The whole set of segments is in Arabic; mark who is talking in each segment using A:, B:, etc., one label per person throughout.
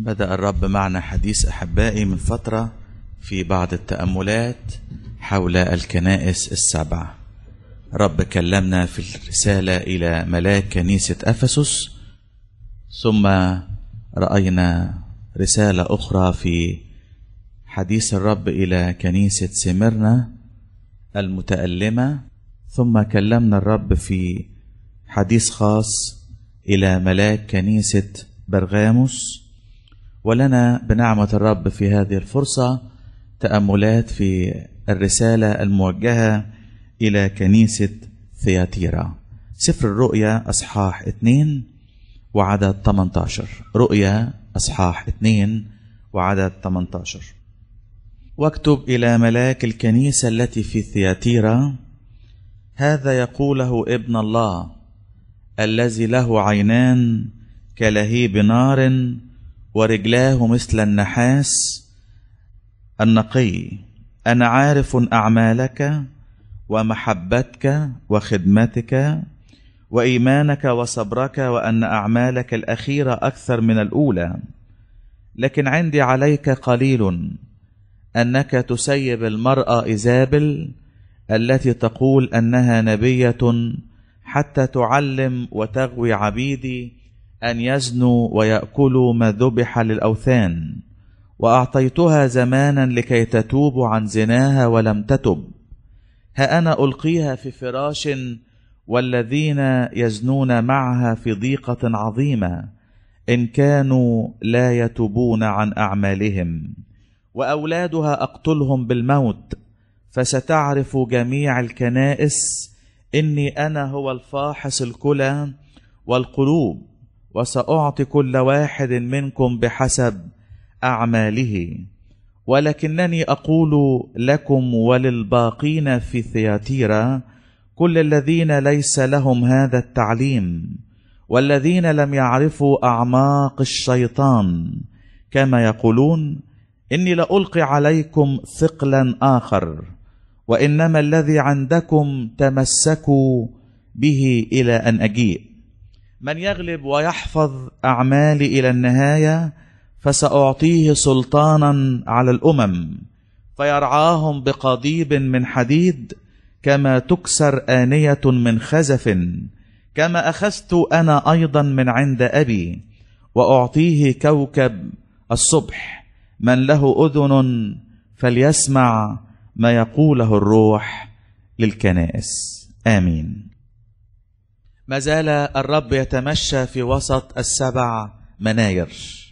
A: بدأ الرب معنا حديث أحبائي من فترة في بعض التأملات حول الكنائس السبع. رب كلمنا في الرسالة إلى ملاك كنيسة أفسس، ثم رأينا رسالة أخرى في حديث الرب إلى كنيسة سمرنا المتألمة، ثم كلمنا الرب في حديث خاص إلى ملاك كنيسة برغاموس. ولنا بنعمة الرب في هذه الفرصة تأملات في الرسالة الموجهة إلى كنيسة ثياتيرا. سفر الرؤيا أصحاح 2 وعدد 18. رؤيا أصحاح 2 وعدد 18. واكتب إلى ملاك الكنيسة التي في ثياتيرا: هذا يقوله ابن الله الذي له عينان كلهيب نار ورجلاه مثل النحاس النقي. أنا عارف أعمالك ومحبتك وخدمتك وإيمانك وصبرك، وأن أعمالك الأخيرة أكثر من الأولى، لكن عندي عليك قليل، أنك تسيب المرأة إيزابل التي تقول أنها نبية، حتى تعلم وتغوي عبيدي أن يزنوا ويأكلوا ما ذبح للأوثان، وأعطيتها زمانا لكي تتوب عن زناها ولم تتب. ها أنا ألقيها في فراش، والذين يزنون معها في ضيقة عظيمة إن كانوا لا يتوبون عن أعمالهم. وأولادها أقتلهم بالموت، فستعرف جميع الكنائس إني أنا هو الفاحص الكلى والقلوب، وسأعطي كل واحد منكم بحسب أعماله. ولكنني أقول لكم وللباقين في ثياتيرا، كل الذين ليس لهم هذا التعليم، والذين لم يعرفوا أعماق الشيطان، كما يقولون: إني لألقي عليكم ثقلا آخر، وإنما الذي عندكم تمسكوا به إلى أن أجيء. من يغلب ويحفظ أعمالي إلى النهاية فسأعطيه سلطانا على الأمم، فيرعاهم بقضيب من حديد، كما تكسر آنية من خزف، كما أخذت أنا أيضا من عند أبي. وأعطيه كوكب الصبح. من له أذن فليسمع ما يقوله الروح للكنائس. آمين. ما زال الرب يتمشى في وسط السبع مناير،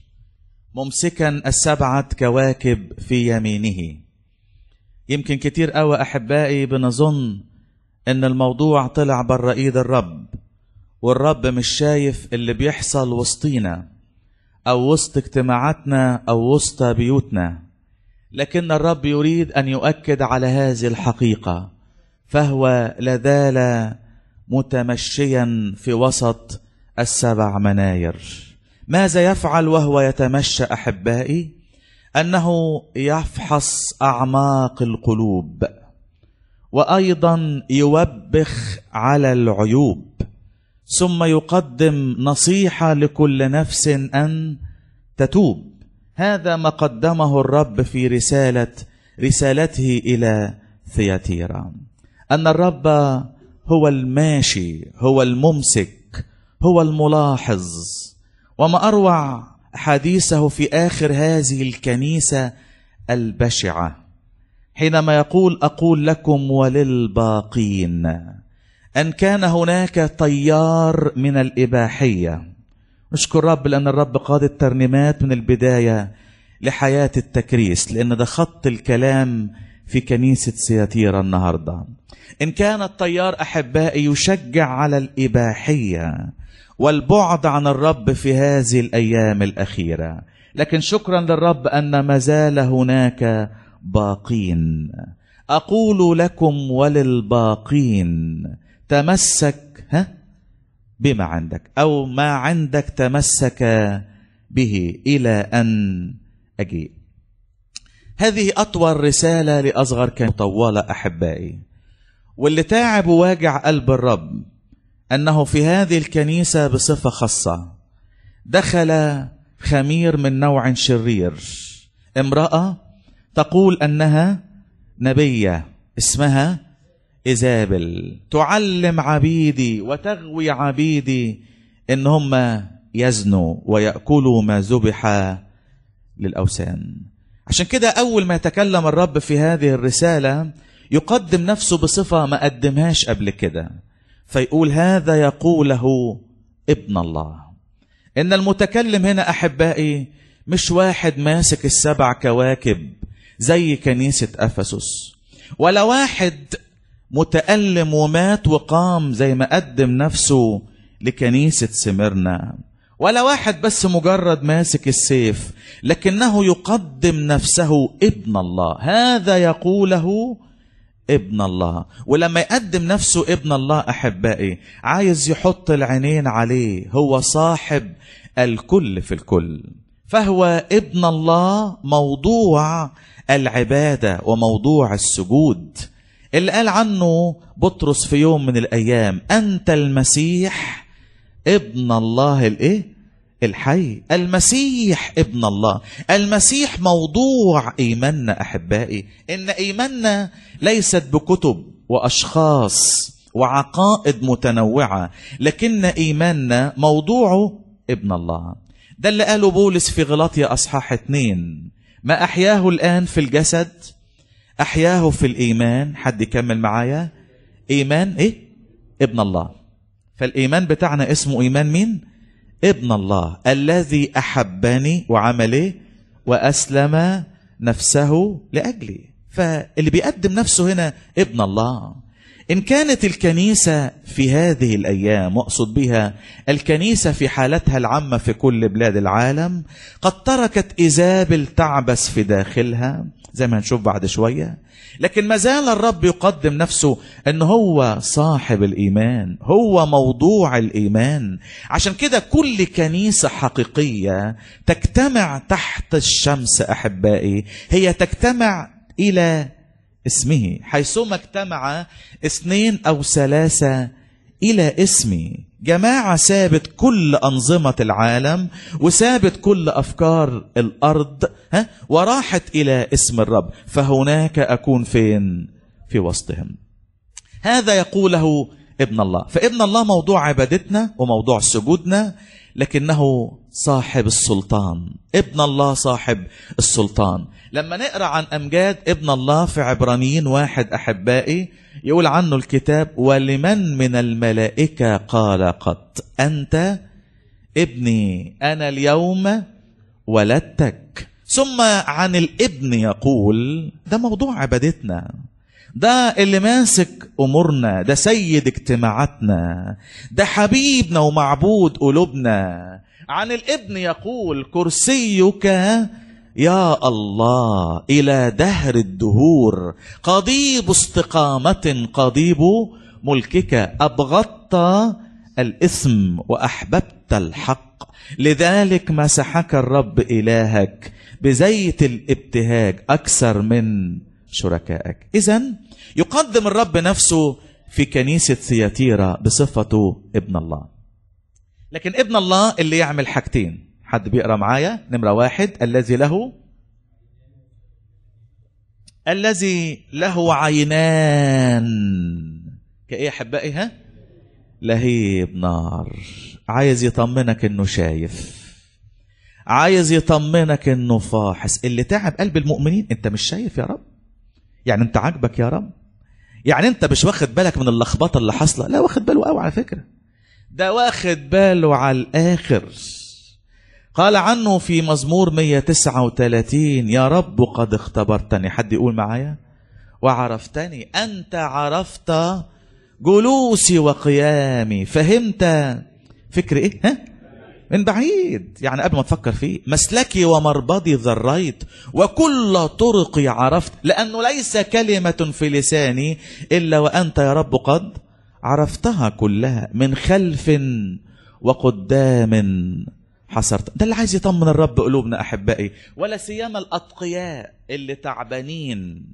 A: ممسكا السبعة كواكب في يمينه. يمكن كتير قوي أحبائي بنظن إن الموضوع طلع بره إيد الرب، والرب مش شايف اللي بيحصل وسطينا أو وسط اجتماعاتنا أو وسط بيوتنا، لكن الرب يريد أن يؤكد على هذه الحقيقة، فهو لازال متمشيا في وسط السبع مناير. ماذا يفعل وهو يتمشى أحبائي؟ أنه يفحص أعماق القلوب، وأيضا يوبخ على العيوب، ثم يقدم نصيحة لكل نفس أن تتوب. هذا ما قدمه الرب في رسالته إلى ثياتيرا، أن الرب هو الماشي، هو الممسك، هو الملاحظ. وما أروع حديثه في آخر هذه الكنيسة البشعة، حينما يقول: أقول لكم وللباقين. أن كان هناك تيار من الإباحية. نشكر رب لأن الرب قاد الترنيمات من البداية لحياة التكريس، لأن ده خط الكلام في كنيسة ثياتيرا النهاردة. إن كان التيار أحبائي يشجع على الإباحية والبعد عن الرب في هذه الأيام الأخيرة، لكن شكرا للرب أن ما زال هناك باقين. أقول لكم وللباقين تمسك بما عندك، أو ما عندك تمسك به إلى أن أجيء. هذه أطول رسالة لأصغر كان مطولة أحبائي، واللي تعب وواجع قلب الرب أنه في هذه الكنيسة بصفة خاصة دخل خمير من نوع شرير، امرأة تقول أنها نبية اسمها إيزابل، تعلم عبيدي وتغوي عبيدي إن هم يزنوا ويأكلوا ما ذبح للأوثان. عشان كده أول ما يتكلم الرب في هذه الرسالة يقدم نفسه بصفة ما قدمهاش قبل كده، فيقول هذا يقوله ابن الله. إن المتكلم هنا أحبائي مش واحد ماسك السبع كواكب زي كنيسة أفسس، ولا واحد متألم ومات وقام زي ما قدم نفسه لكنيسة سمرنا، ولا واحد بس مجرد ماسك السيف، لكنه يقدم نفسه ابن الله. هذا يقوله ابن الله. ولما يقدم نفسه ابن الله أحبائي عايز يحط العينين عليه، هو صاحب الكل في الكل، فهو ابن الله موضوع العبادة وموضوع السجود، اللي قال عنه بطرس في يوم من الأيام أنت المسيح ابن الله الحي. المسيح ابن الله، المسيح موضوع إيماننا أحبائي. إن إيماننا ليست بكتب وأشخاص وعقائد متنوعة، لكن إيماننا موضوعه ابن الله. ده اللي قاله بولس في غلاطيا أصحاح 2، ما أحياه الآن في الجسد أحياه في الإيمان. حد يكمل معايا؟ إيمان ابن الله. فالإيمان بتاعنا اسمه إيمان مين؟ ابن الله الذي أحبني وعمل وأسلم نفسه لأجلي. فاللي بيقدم نفسه هنا ابن الله. إن كانت الكنيسة في هذه الأيام، وأقصد بها الكنيسة في حالتها العامة في كل بلاد العالم، قد تركت إيزابل تعبس في داخلها زي ما هنشوف بعد شوية، لكن ما زال الرب يقدم نفسه أنه هو صاحب الإيمان، هو موضوع الإيمان. عشان كده كل كنيسة حقيقية تجتمع تحت الشمس أحبائي هي تجتمع إلى اسمه، حيثما اجتمع 2 أو 3 إلى اسمي. جماعة سابت كل أنظمة العالم وسابت كل أفكار الأرض وراحت إلى اسم الرب، فهناك أكون فين؟ في وسطهم. هذا يقوله ابن الله. فابن الله موضوع عبادتنا وموضوع سجودنا، لكنه صاحب السلطان. ابن الله صاحب السلطان. لما نقرأ عن أمجاد ابن الله في عبرانيين 1 أحبائي، يقول عنه الكتاب ولمن من الملائكة قال قط أنت ابني أنا اليوم ولدتك. ثم عن الابن يقول ده موضوع عبادتنا، ده اللي ماسك أمورنا، ده سيد اجتماعاتنا، ده حبيبنا ومعبود قلوبنا. عن الابن يقول كرسيك يا الله إلى دهر الدهور، قضيب استقامة قضيب ملكك، أبغضت الإثم وأحببت الحق، لذلك مسحك الرب إلهك بزيت الابتهاج أكثر من شركائك. إذن يقدم الرب نفسه في كنيسة ثياتيرا بصفته ابن الله. لكن ابن الله اللي يعمل حاجتين. حد بيقرأ معايا؟ نمرة 1 الذي له عينان كإيه أحبائي؟ لهيب نار. عايز يطمنك انه شايف، عايز يطمنك انه فاحص. اللي تعب قلب المؤمنين انت مش شايف يا رب؟ يعني انت عاجبك يا رب؟ يعني انت مش واخد بالك من اللخبطه اللي حاصله؟ لا، واخد باله قوي على فكره، ده واخد باله على الاخر. قال عنه في مزمور 139 يا رب قد اختبرتني. حد يقول معايا؟ وعرفتني. انت عرفت جلوسي وقيامي، فهمت فكر ايه؟ من بعيد، يعني قبل ما تفكر فيه. مسلكي ومربضي ذريت وكل طرقي عرفت، لأنه ليس كلمة في لساني إلا وأنت يا رب قد عرفتها كلها، من خلف وقدام حصرت. ده اللي عايز يطمن الرب قلوبنا أحبائي، ولا سيما الأتقياء اللي تعبانين،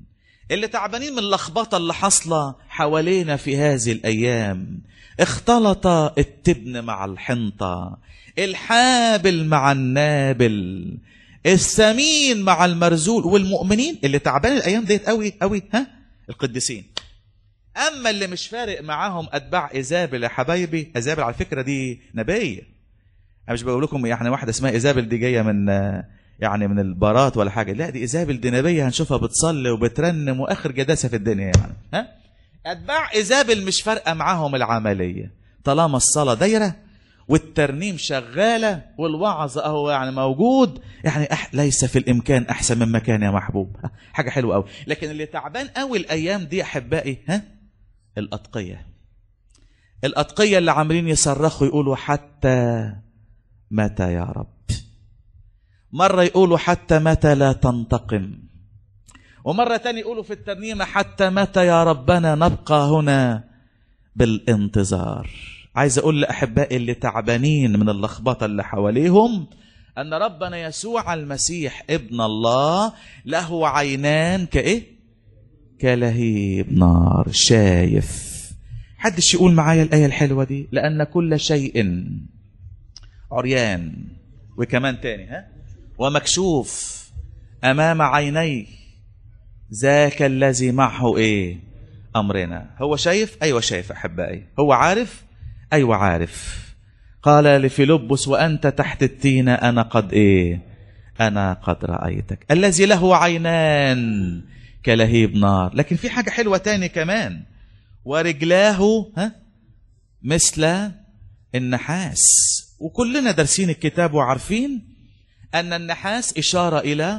A: اللي تعبانين من اللخبطة اللي حاصلة حوالينا في هذه الأيام. اختلط التبن مع الحنطة، الحابل مع النابل، السمين مع المرزول. والمؤمنين اللي تعبان الأيام ديت قوي قوي القديسين. أما اللي مش فارق معاهم أتباع إيزابل يا حبايبي. إيزابل على فكرة دي نبية. أنا مش بقول لكم يعني واحدة اسمها إيزابل دي جاية من يعني من البارات ولا حاجة. لا، دي إيزابل دي نبية هنشوفها بتصلي وبترنم وآخر جداسة في الدنيا يعني. أتباع إيزابل مش فارقة معاهم العملية، طالما الصلاة دايرة والترنيم شغالة والوعظ أهو يعني موجود، يعني ليس في الإمكان أحسن من مكان يا محبوب. حاجة حلوة أوي. لكن اللي تعبان أوي الأيام دي أحبائي الأتقية اللي عاملين يصرخوا يقولوا حتى متى يا رب. مرة يقولوا حتى متى لا تنتقم، ومرة تاني يقولوا في الترنيمة حتى متى يا ربنا نبقى هنا بالانتظار. عايز أقول لأحبائي اللي تعبانين من اللخبطة اللي حواليهم أن ربنا يسوع المسيح ابن الله له عينان كلهيب نار. شايف. حدش يقول معايا الآية الحلوة دي؟ لأن كل شيء عريان وكمان تاني ومكشوف أمام عينيه ذاك الذي معه أمرنا. هو شايف؟ أيوة شايف أحبائي. هو عارف؟ أيوة عارف. قال لفيلبس وأنت تحت التين أنا قد أنا قد رأيتك. الذي له عينان كلهيب نار. لكن في حاجة حلوة تاني كمان، ورجلاه مثل النحاس. وكلنا دارسين الكتاب وعارفين أن النحاس إشارة إلى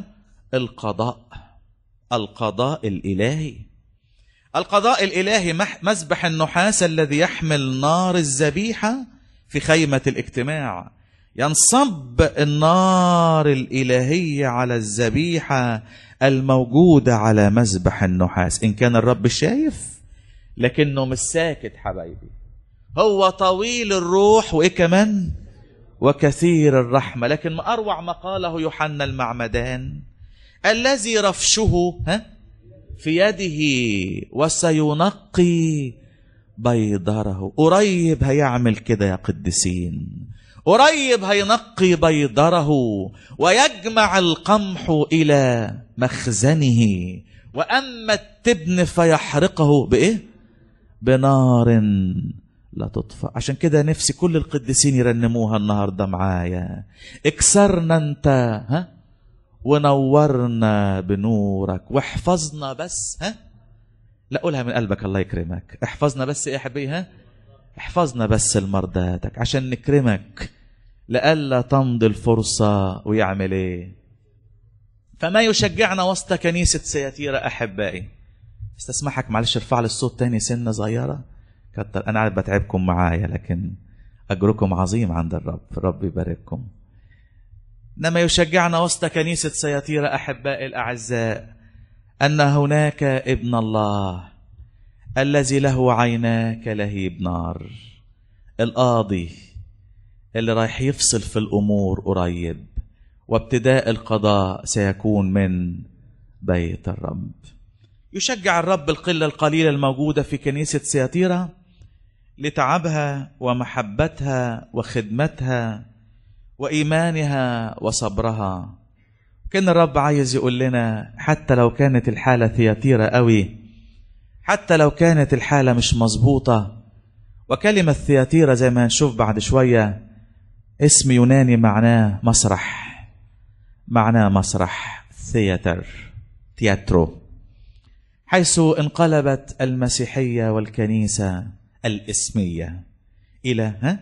A: القضاء الإلهي. القضاء الإلهي مذبح النحاس الذي يحمل نار الذبيحة في خيمة الاجتماع. ينصب النار الإلهية على الذبيحة الموجودة على مذبح النحاس. إن كان الرب شايف لكنه مش ساكت حبايبي. هو طويل الروح كمان وكثير الرحمة. لكن ما أروع ما قاله يوحنا المعمدان، الذي رفشه في يده وسينقي بيضره. قريب هيعمل كده يا قديسين، قريب هينقي بيضره ويجمع القمح إلى مخزنه، وأما التبن فيحرقه بنار لا تطفأ. عشان كده نفسي كل القديسين يرنموها النهاردة معايا. اكسرنا انت ونورنا بنورك واحفظنا بس لا قولها من قلبك الله يكرمك. احفظنا بس يا حبيبي احفظنا بس لمرضاتك عشان نكرمك لألا تمضي الفرصة ويعمل فما يشجعنا وسط كنيسة سياتيرا أحبائي. استسمحك معلش ارفع لي الصوت تاني سنة صغيرة كتر. أنا عارف بتعبكم معايا لكن أجركم عظيم عند الرب يبارككم. إنما يشجعنا وسط كنيسة سياتيرا أحبائي الأعزاء أن هناك ابن الله الذي له عينا كلهيب نار، القاضي اللي رايح يفصل في الأمور قريب، وابتداء القضاء سيكون من بيت الرب. يشجع الرب القلة القليلة الموجودة في كنيسة سياتيرا لتعبها ومحبتها وخدمتها وإيمانها وصبرها. كان الرب عايز يقول لنا حتى لو كانت الحالة ثياتيرا قوي، حتى لو كانت الحالة مش مظبوطة. وكلمة ثياتيرا زي ما هنشوف بعد شوية اسم يوناني معناه مسرح، معناه مسرح تياترو، حيث انقلبت المسيحية والكنيسة الإسمية إلى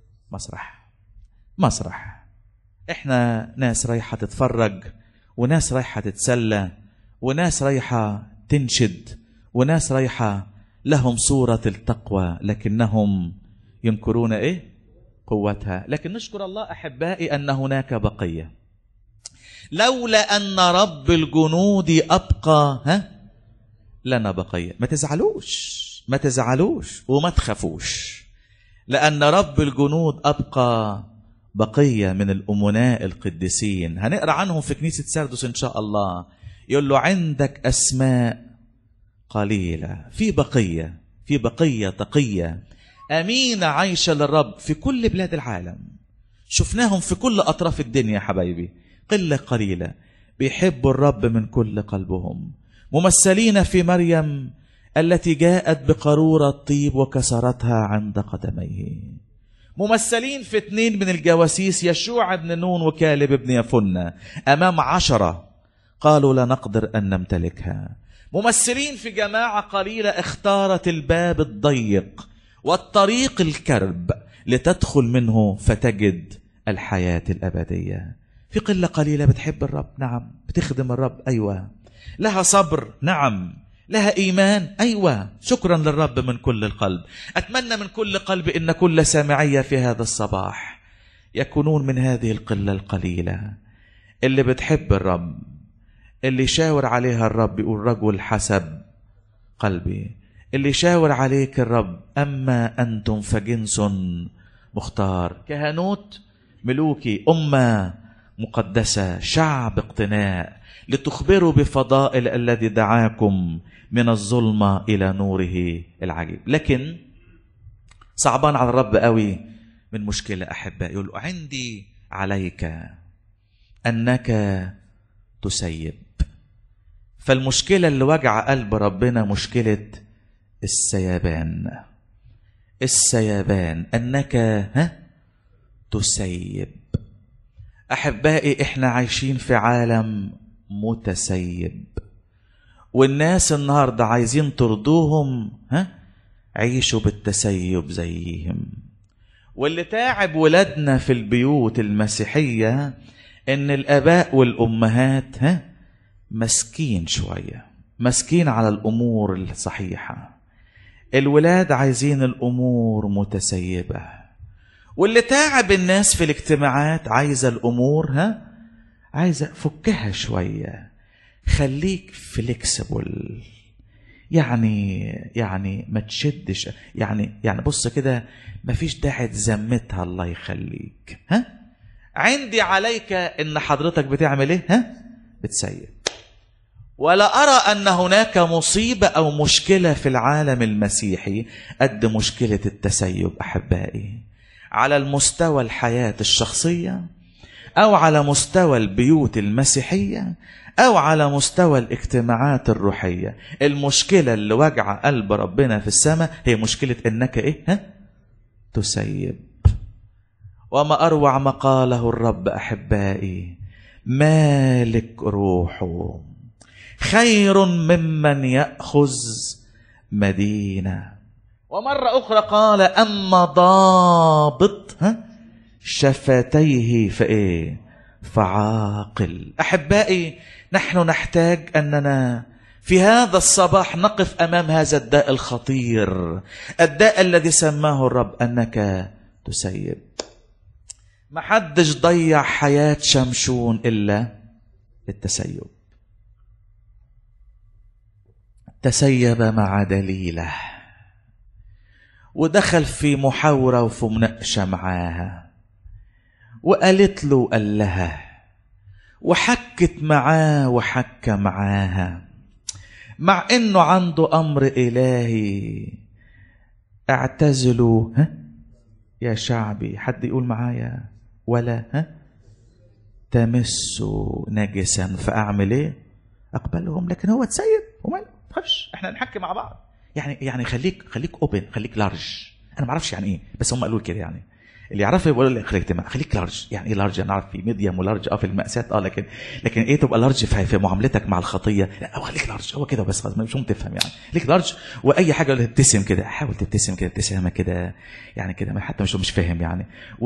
A: مسرح. احنا ناس رايحة تتفرج، وناس رايحة تتسلى، وناس رايحة تنشد، وناس رايحة لهم صورة التقوى لكنهم ينكرون قوتها. لكن نشكر الله أحبائي أن هناك بقية. لولا أن رب الجنود أبقى لنا بقية. ما تزعلوش وما تخافوش، لأن رب الجنود أبقى بقية من الأمناء القديسين. هنقرأ عنهم في كنيسة سردس إن شاء الله. يقول له عندك أسماء قليلة، في بقية تقية أمينة عايشة للرب في كل بلاد العالم. شفناهم في كل أطراف الدنيا يا حبايبي، قلة قليلة بيحبوا الرب من كل قلبهم، ممثلين في مريم التي جاءت بقارورة طيب وكسرتها عند قدميه، ممثلين في 2 من الجواسيس، يشوع بن نون وكالب بن يفنة، أمام 10 قالوا لا نقدر أن نمتلكها، ممثلين في جماعة قليلة اختارت الباب الضيق والطريق الكرب لتدخل منه فتجد الحياة الأبدية. في قلة قليلة بتحب الرب، نعم، بتخدم الرب، أيوة، لها صبر، نعم، لها إيمان، أيوة، شكرا للرب من كل القلب. أتمنى من كل قلب إن كل سامعية في هذا الصباح يكونون من هذه القلة القليلة اللي بتحب الرب، اللي شاور عليها الرب يقول رجل حسب قلبي، اللي شاور عليك الرب أما أنتم فجنس مختار، كهنوت ملوكي، أمة مقدسة، شعب اقتناء، لتخبروا بفضائل الذي دعاكم من الظلمة إلى نوره العجيب. لكن صعبان على الرب قوي من مشكلة أحبائي، يقول عندي عليك أنك تسيب. فالمشكلة اللي وجع قلب ربنا مشكلة السيبان، أنك تسيب. أحبائي إحنا عايشين في عالم متسيب، والناس النهاردة عايزين ترضوهم، عيشوا بالتسيب زيهم. واللي تعب ولادنا في البيوت المسيحية إن الآباء والأمهات مسكين شوية، مسكين على الأمور الصحيحة، الولاد عايزين الأمور متسيبة. واللي تعب الناس في الاجتماعات عايزة الأمور عايزة فكها خليك فليكسبل، يعني ما تشدش، يعني بص كده، ما فيش داعي تزمتها، الله يخليك. عندي عليك ان حضرتك بتعمل ايه؟ بتسيب. ولا ارى ان هناك مصيبة او مشكلة في العالم المسيحي قد مشكلة التسيب احبائي، على المستوى الحياة الشخصية او على مستوى البيوت المسيحية او على مستوى الاجتماعات الروحية. المشكلة اللي وجع قلب ربنا في السماء هي مشكلة انك تسيب. وما اروع ما قاله الرب احبائي، مالك روحه خير ممن يأخذ مدينة. ومرة أخرى قال أما ضابط شفتيه فعاقل. أحبائي نحن نحتاج أننا في هذا الصباح نقف أمام هذا الداء الخطير، الداء الذي سماه الرب أنك تسيب. محدش ضيع حياة شمشون إلا التسيب. تسيب مع دليله ودخل في محاورة وفي مناقشة معاها، وقالت له قال لها، وحكت معاه وحكى معاها، مع انه عنده امر الهي. اعتزلوا يا شعبي، حد يقول معايا، ولا تمسوا نجسا فاعمل ايه؟ اقبلهم. لكن هو تسيب وما تخافش، احنا نحكي مع بعض، يعني خليك اوبن، خليك لارج. انا ما اعرفش يعني ايه، بس هم قالوا كده، يعني اللي يعرفه يقول لي خليك لارج. يعني ايه لارج؟ انا اعرف في ميديوم ولارج في المقاسات، لكن ايه تبقى لارج في معاملتك مع الخطيه؟ لا، خليك لارج، هو كده بس، خلاص مش تفهم يعني. خليك لارج، واي حاجه تبتسم كده، حاول تبتسم كده ابتسامه كده، يعني كده حتى مش فاهم يعني،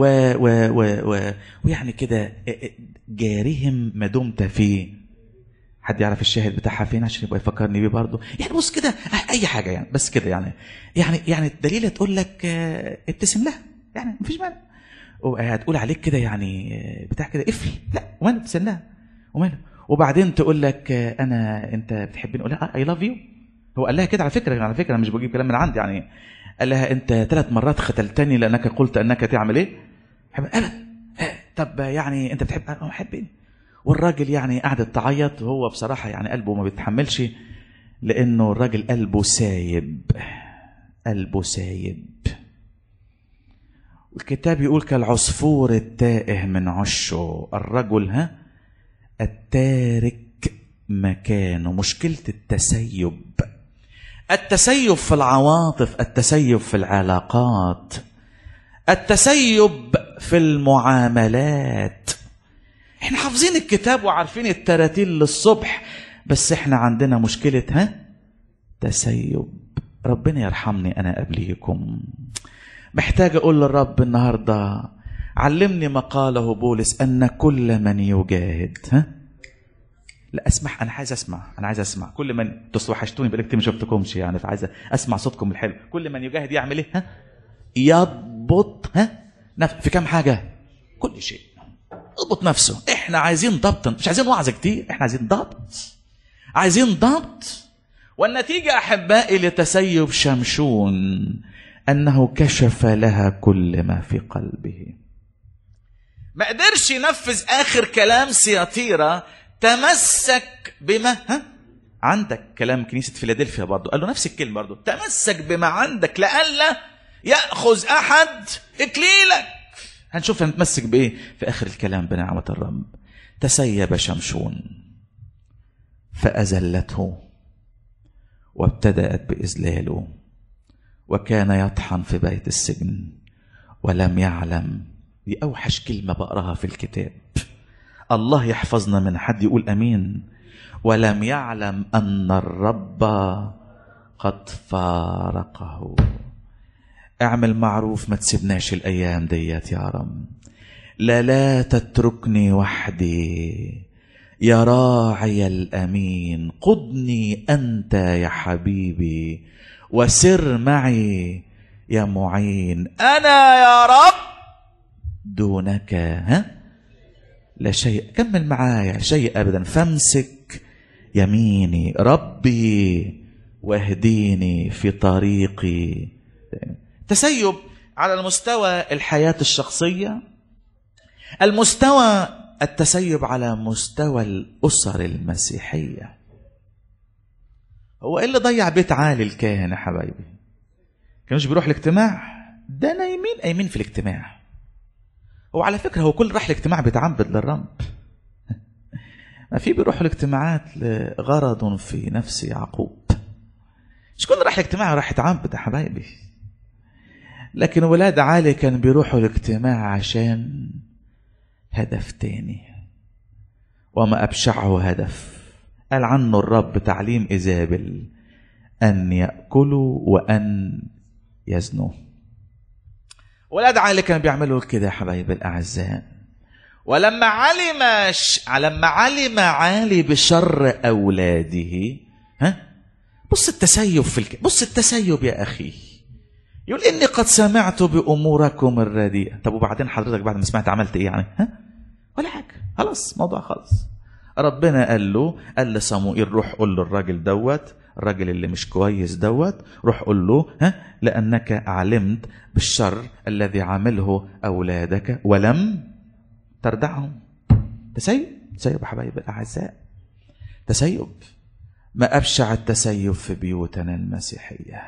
A: ويعني كده جارهم ما دمت في. حد يعرف الشاهد بتاعها فين عشان يبقى يفكرني بيه برضه؟ يعني بص كده، اي حاجه يعني، بس كده يعني الدليل تقول لك ابتسم لها، يعني مفيش مانع. وهتقول عليك كده يعني بتاع كده قفل، لا وين ابتسم لها وماله. وبعدين تقول لك انت بتحبني، اقول لها اي لاف يو. هو قال لها كده على فكره انا مش بجيب كلام من عندي، يعني قال لها انت 3 مرات ختلتني لانك قلت انك تعمل ايه؟ ابدا. طب يعني انت بتحب؟ انا بحبني. والراجل يعني قعدت تعيط، وهو بصراحه يعني قلبه ما بيتحملش. لأنه الراجل قلبه سايب، قلبه سايب. الكتاب يقول كالعصفور التائه من عشه، الرجل التارك مكانه. مشكلة التسيب، التسيب في العواطف، التسيب في العلاقات، التسيب في المعاملات. احنا حافظين الكتاب وعارفين التراتيل للصبح، بس احنا عندنا مشكلة تسيب. ربنا يرحمني انا قبليكم. محتاج اقول للرب النهاردة علمني ما قاله بولس ان كل من يجاهد لا اسمح، انا عايز اسمع كل من تصوحشتوني بقالي كتير ما شفتكمش يعني، فعايز اسمع صوتكم الحلو. كل من يجاهد يعمل ايه؟ يضبط في كام حاجة؟ كل شيء. اضبط نفسه. احنا عايزين ضبط، مش عايزين وعظ كتير، احنا عايزين ضبط، عايزين ضبط. والنتيجة احبائي لتسيب شمشون انه كشف لها كل ما في قلبه. ما قدرش ينفذ اخر كلام سياطيرة، تمسك بما عندك. كلام كنيسة فيلادلفيا برضو قال له نفس الكلمة برضو، تمسك بما عندك لئلا يأخذ احد اكليلك. هنشوف هنتمسك بايه في اخر الكلام بنعمة الرب. تسيب شمشون فأزلته وابتدأت بإذلاله، وكان يطحن في بيت السجن ولم يعلم. دي أوحش كلمة بقراها في الكتاب. الله يحفظنا من حد يقول أمين. ولم يعلم أن الرب قد فارقه. اعمل معروف، ما تسيبناش الأيام ديت يا رب. لا تتركني وحدي يا راعي الأمين، قدني أنت يا حبيبي وسر معي يا معين. أنا يا رب دونك لا شيء. كمل معايا، شيء أبدا. فامسك يميني ربي واهديني في طريقي. تسيب على المستوى الحياة الشخصية، التسيب على مستوى الأسر المسيحية. هو إيه اللي ضيع بيت عالي الكاهن يا حبايبي؟ كانوش بيروح الاجتماع؟ ده نايمين في الاجتماع. هو على فكرة هو كل راح الاجتماع بيتعبد للرب. ما في بيروحوا الاجتماعات لغرض في نفس يعقوب. مش كل راح الاجتماع راح يتعبد يا حبايبي. لكن ولاد عالي كان بيروحوا الاجتماع عشان هدف تاني، وما أبشعه هدف. قال عنه الرب تعليم إيزابل أن يأكلوا وأن يزنوا. ولاد عالي كانوا بيعملوا كده يا حبايبي الأعزاء. ولما علم عالي بشر أولاده، بص التسيب بص التسيب يا أخي. يقول إني قد سمعت بأموركم الرديئة. طب وبعدين حضرتك بعد ما سمعت عملت إيه يعني؟ ولا حاجة، خلاص موضوع خلاص. ربنا قال لصموئيل روح قول للراجل دوت، الراجل اللي مش كويس دوت، روح قول له لأنك علمت بالشر الذي عمله أولادك ولم تردعهم. تسيب يا حبايبي الأعزاء، تسيب. ما أبشع التسيب في بيوتنا المسيحية.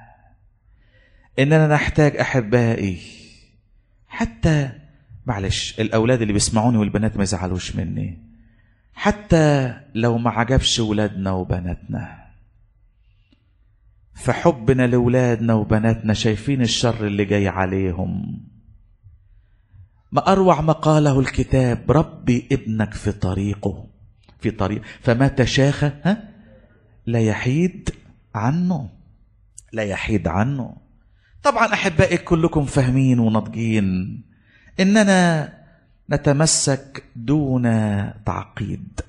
A: إننا نحتاج أحبائي، حتى معلش الأولاد اللي بيسمعوني والبنات ما يزعلوش مني، حتى لو ما عجبش ولادنا وبناتنا، فحبنا لولادنا وبناتنا شايفين الشر اللي جاي عليهم. ما أروع ما قاله الكتاب، ربي ابنك في طريق فما تشاخى لا يحيد عنه. طبعا أحبائي كلكم فاهمين ونضجين إننا نتمسك دون تعقيد،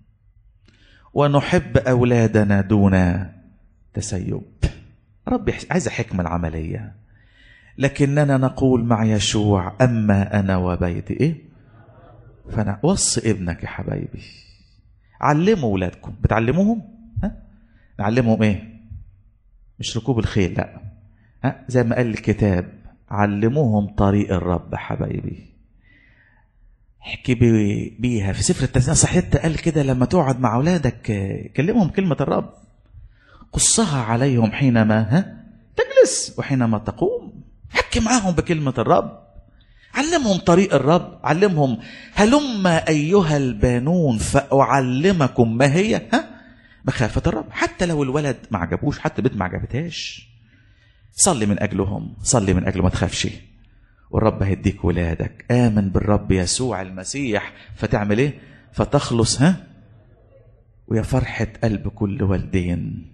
A: ونحب أولادنا دون تسيب. ربي عايز حكمة العملية، لكننا نقول مع يشوع أما أنا وبيتي فأنا. وصي ابنك يا حبايبي، علموا أولادكم. بتعلموهم نعلمهم مش ركوب الخيل، لا، زي ما قال الكتاب علموهم طريق الرب حبايبي. احكي بيها في سفر التثنية. صحيح قال كده لما تقعد مع أولادك كلمهم كلمة الرب، قصها عليهم حينما تجلس وحينما تقوم. حكي معاهم بكلمة الرب، علمهم طريق الرب، علمهم هلم أيها البانون فأعلمكم ما هي مخافة الرب. حتى لو الولد ما عجبوش، حتى البنت ما عجبتهاش، صلي من أجلهم، صلي من أجله، ما تخافش، والرب هيديك ولادك. آمن بالرب يسوع المسيح فتعمل إيه؟ فتخلص. ويا فرحة قلب كل والدين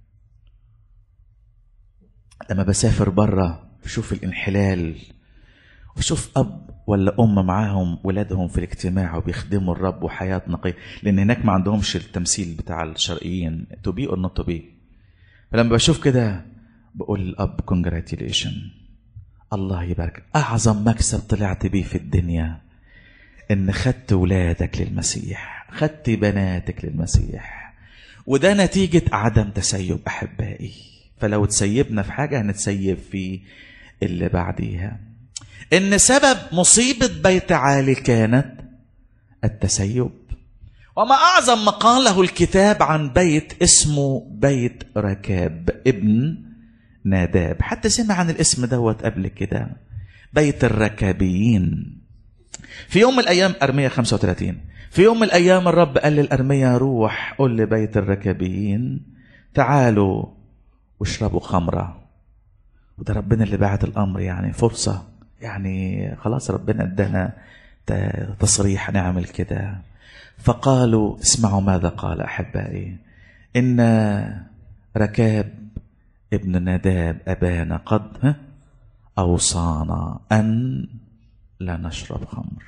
A: لما بسافر برا بشوف الانحلال، وشوف أب ولا أم معاهم ولادهم في الاجتماع وبيخدموا الرب وحياة نقية، لأن هناك ما عندهمش التمثيل بتاع الشرقيين to be or not to be. فلما بشوف كده بقول الأب congratulation، الله يبارك. أعظم مكسب طلعت بيه في الدنيا إن خدت ولادك للمسيح، خدت بناتك للمسيح، وده نتيجة عدم تسيب أحبائي. فلو تسيبنا في حاجة هنتسيب في اللي بعديها. إن سبب مصيبة بيت عالي كانت التسيب. وما أعظم ما قاله الكتاب عن بيت اسمه بيت ركاب ابن ناداب. حتى سمع عن الاسم دوت قبل كده، بيت الركابيين. في يوم من الأيام أرمية 35، في يوم من الأيام الرب قال للأرمية روح قل لبيت الركابيين تعالوا واشربوا خمرة. وده ربنا اللي بعت الأمر، يعني فرصة، يعني خلاص ربنا ادانا تصريح نعمل كده. فقالوا اسمعوا ماذا قال أحبائي، إن ركاب ابن ناداب أبانا قد أوصانا أن لا نشرب خمر.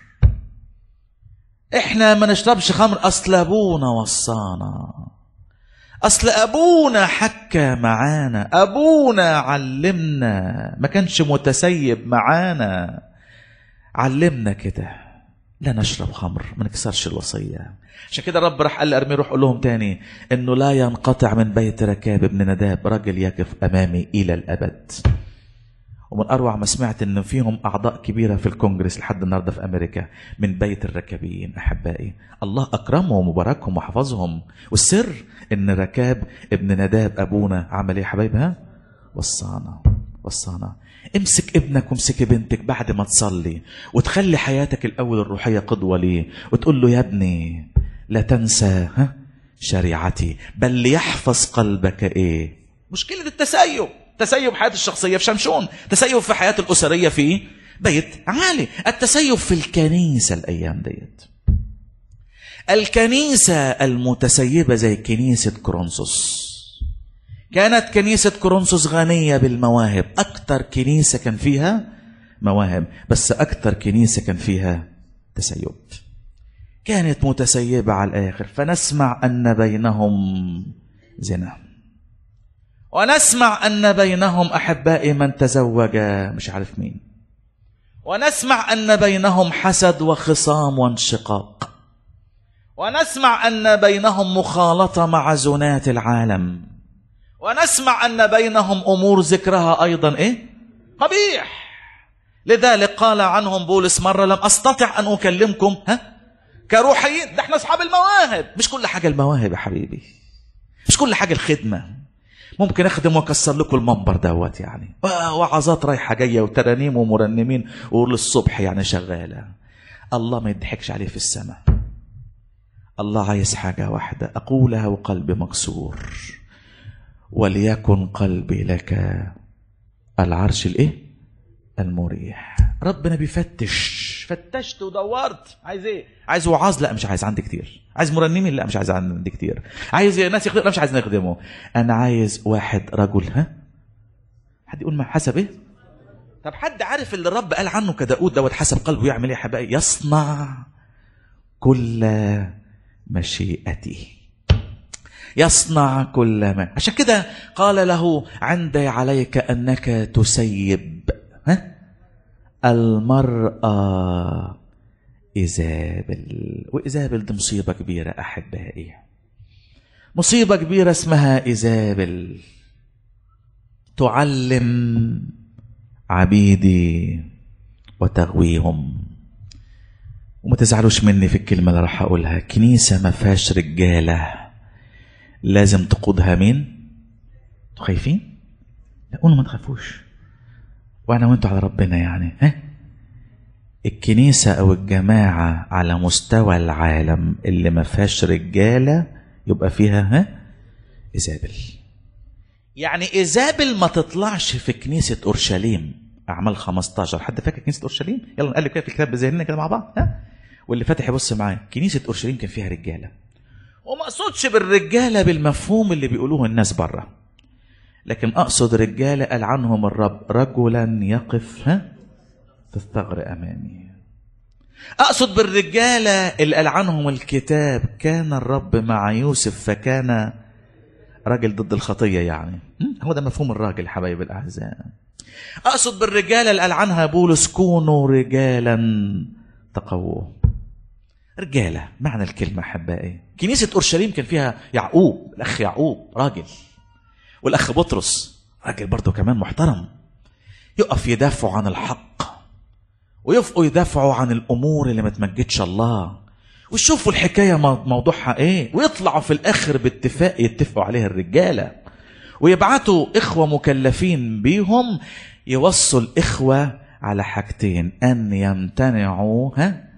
A: إحنا ما نشربش خمر أصل أبونا وصانا، أصل أبونا حكى معانا، أبونا علمنا، ما كانش متسيب معانا، علمنا كده لا نشرب خمر، ما نكسرش الوصية. عشان كده الرب راح قال لأرميا روح قول لهم تاني إنه لا ينقطع من بيت ركاب ابن نداب رجل يقف أمامي إلى الأبد. ومن أروع ما سمعت إن فيهم أعضاء كبيرة في الكونجرس لحد النهاردة في أمريكا من بيت الركابيين. أحبائي الله أكرمهم وباركهم وحفظهم، والسر إن ركاب ابن نداب أبونا عمل إيه حبايبها؟ وصانا. امسك ابنك وامسك بنتك بعد ما تصلي وتخلي حياتك الأول الروحية قدوة ليه، وتقول له يا ابني لا تنسى شريعتي بل ليحفظ قلبك إيه. مشكلة التسيب، تسيب حياة الشخصية في شمشون، تسيب في حياة الأسرية في بيت عالي، التسيب في الكنيسة الأيام ديت. الكنيسة المتسيبة زي كنيسة كورنثوس، كانت كنيسة كورنثوس غنية بالمواهب، أكتر كنيسة كان فيها مواهب، بس أكتر كنيسة كان فيها تسيب، كانت متسيبة على الآخر. فنسمع أن بينهم زنا، ونسمع أن بينهم أحبائي من تزوج مش عارف مين، ونسمع أن بينهم حسد وخصام وانشقاق، ونسمع أن بينهم مخالطة مع زنات العالم، ونسمع أن بينهم أمور ذكرها أيضا قبيح. لذلك قال عنهم بولس مرة لم أستطع أن أكلمكم كروحيين. ده احنا أصحاب المواهب، مش كل حاجة المواهب يا حبيبي، مش كل حاجة الخدمة. ممكن أخدم وأكسر لكم المنبر دوت، يعني وعظات رايحة جاية وترانيم ومرنمين وللصبح يعني شغالة. الله ما يضحكش عليه في السماء. الله عايز حاجة واحدة أقولها وقلبي مكسور، وليكن قلبي لك العرش المريح. ربنا بيفتش، فتشت ودورت، عايز ايه؟ عايز وعاظ؟ لا مش عايز، عندي كتير. عايز مرنمين؟ لا مش عايز، عندي كتير. عايز ناس يخدموا؟ لا مش عايز نخدمه. انا عايز واحد رجل حد يقول ما حسب طب حد عارف اللي الرب قال عنه كداود دوت حسب قلبه يعمل ايه يا حبايبي؟ يصنع كل مشيئتي، يصنع كل ما. عشان كده قال له عندي عليك أنك تسيب المرأة إيزابل. وإيزابل دي مصيبة كبيرة أحبائي، مصيبة كبيرة اسمها إيزابل، تعلم عبيدي وتغويهم. وما تزعلوش مني في الكلمة اللي راح أقولها، كنيسة ما فيهاش رجالة لازم تقودها مين؟ انتوا خايفين؟ لا قولوا ما تخافوش، وانا وانتوا على ربنا يعني. الكنيسة او الجماعة على مستوى العالم اللي ما فيهاش رجالة يبقى فيها إيزابل. يعني إيزابل ما تطلعش في كنيسة أورشليم. أعمال 15، حد فاكر كنيسة أورشليم؟ يلا نقلب كده في الكتاب بذهننا كده مع بعض. واللي فاتح يبص معايا. كنيسة أورشليم كان فيها رجالة، وما أقصدش بالرجالة بالمفهوم اللي بيقولوه الناس بره، لكن أقصد رجالة قال عنهم الرب رجلا يقف في الثغر أمامي. أقصد بالرجالة اللي قال عنهم الكتاب كان الرب مع يوسف فكان راجل ضد الخطية. يعني هو ده مفهوم الراجل حبايب الأعزاء. أقصد بالرجالة اللي قال عنها بولس كونوا رجالا تقووا. رجالة معنى الكلمة أحبائي. كنيسة أورشليم كان فيها يعقوب، الأخ يعقوب راجل، والأخ بطرس راجل برضو كمان محترم، يقف يدافعوا عن الحق ويفقوا يدافعوا عن الأمور اللي ما تمجدش الله، وشوفوا الحكاية موضوعها ايه، ويطلعوا في الآخر باتفاق يتفقوا عليها الرجالة، ويبعتوا إخوة مكلفين بيهم يوصوا الإخوة على حاجتين: أن يمتنعوا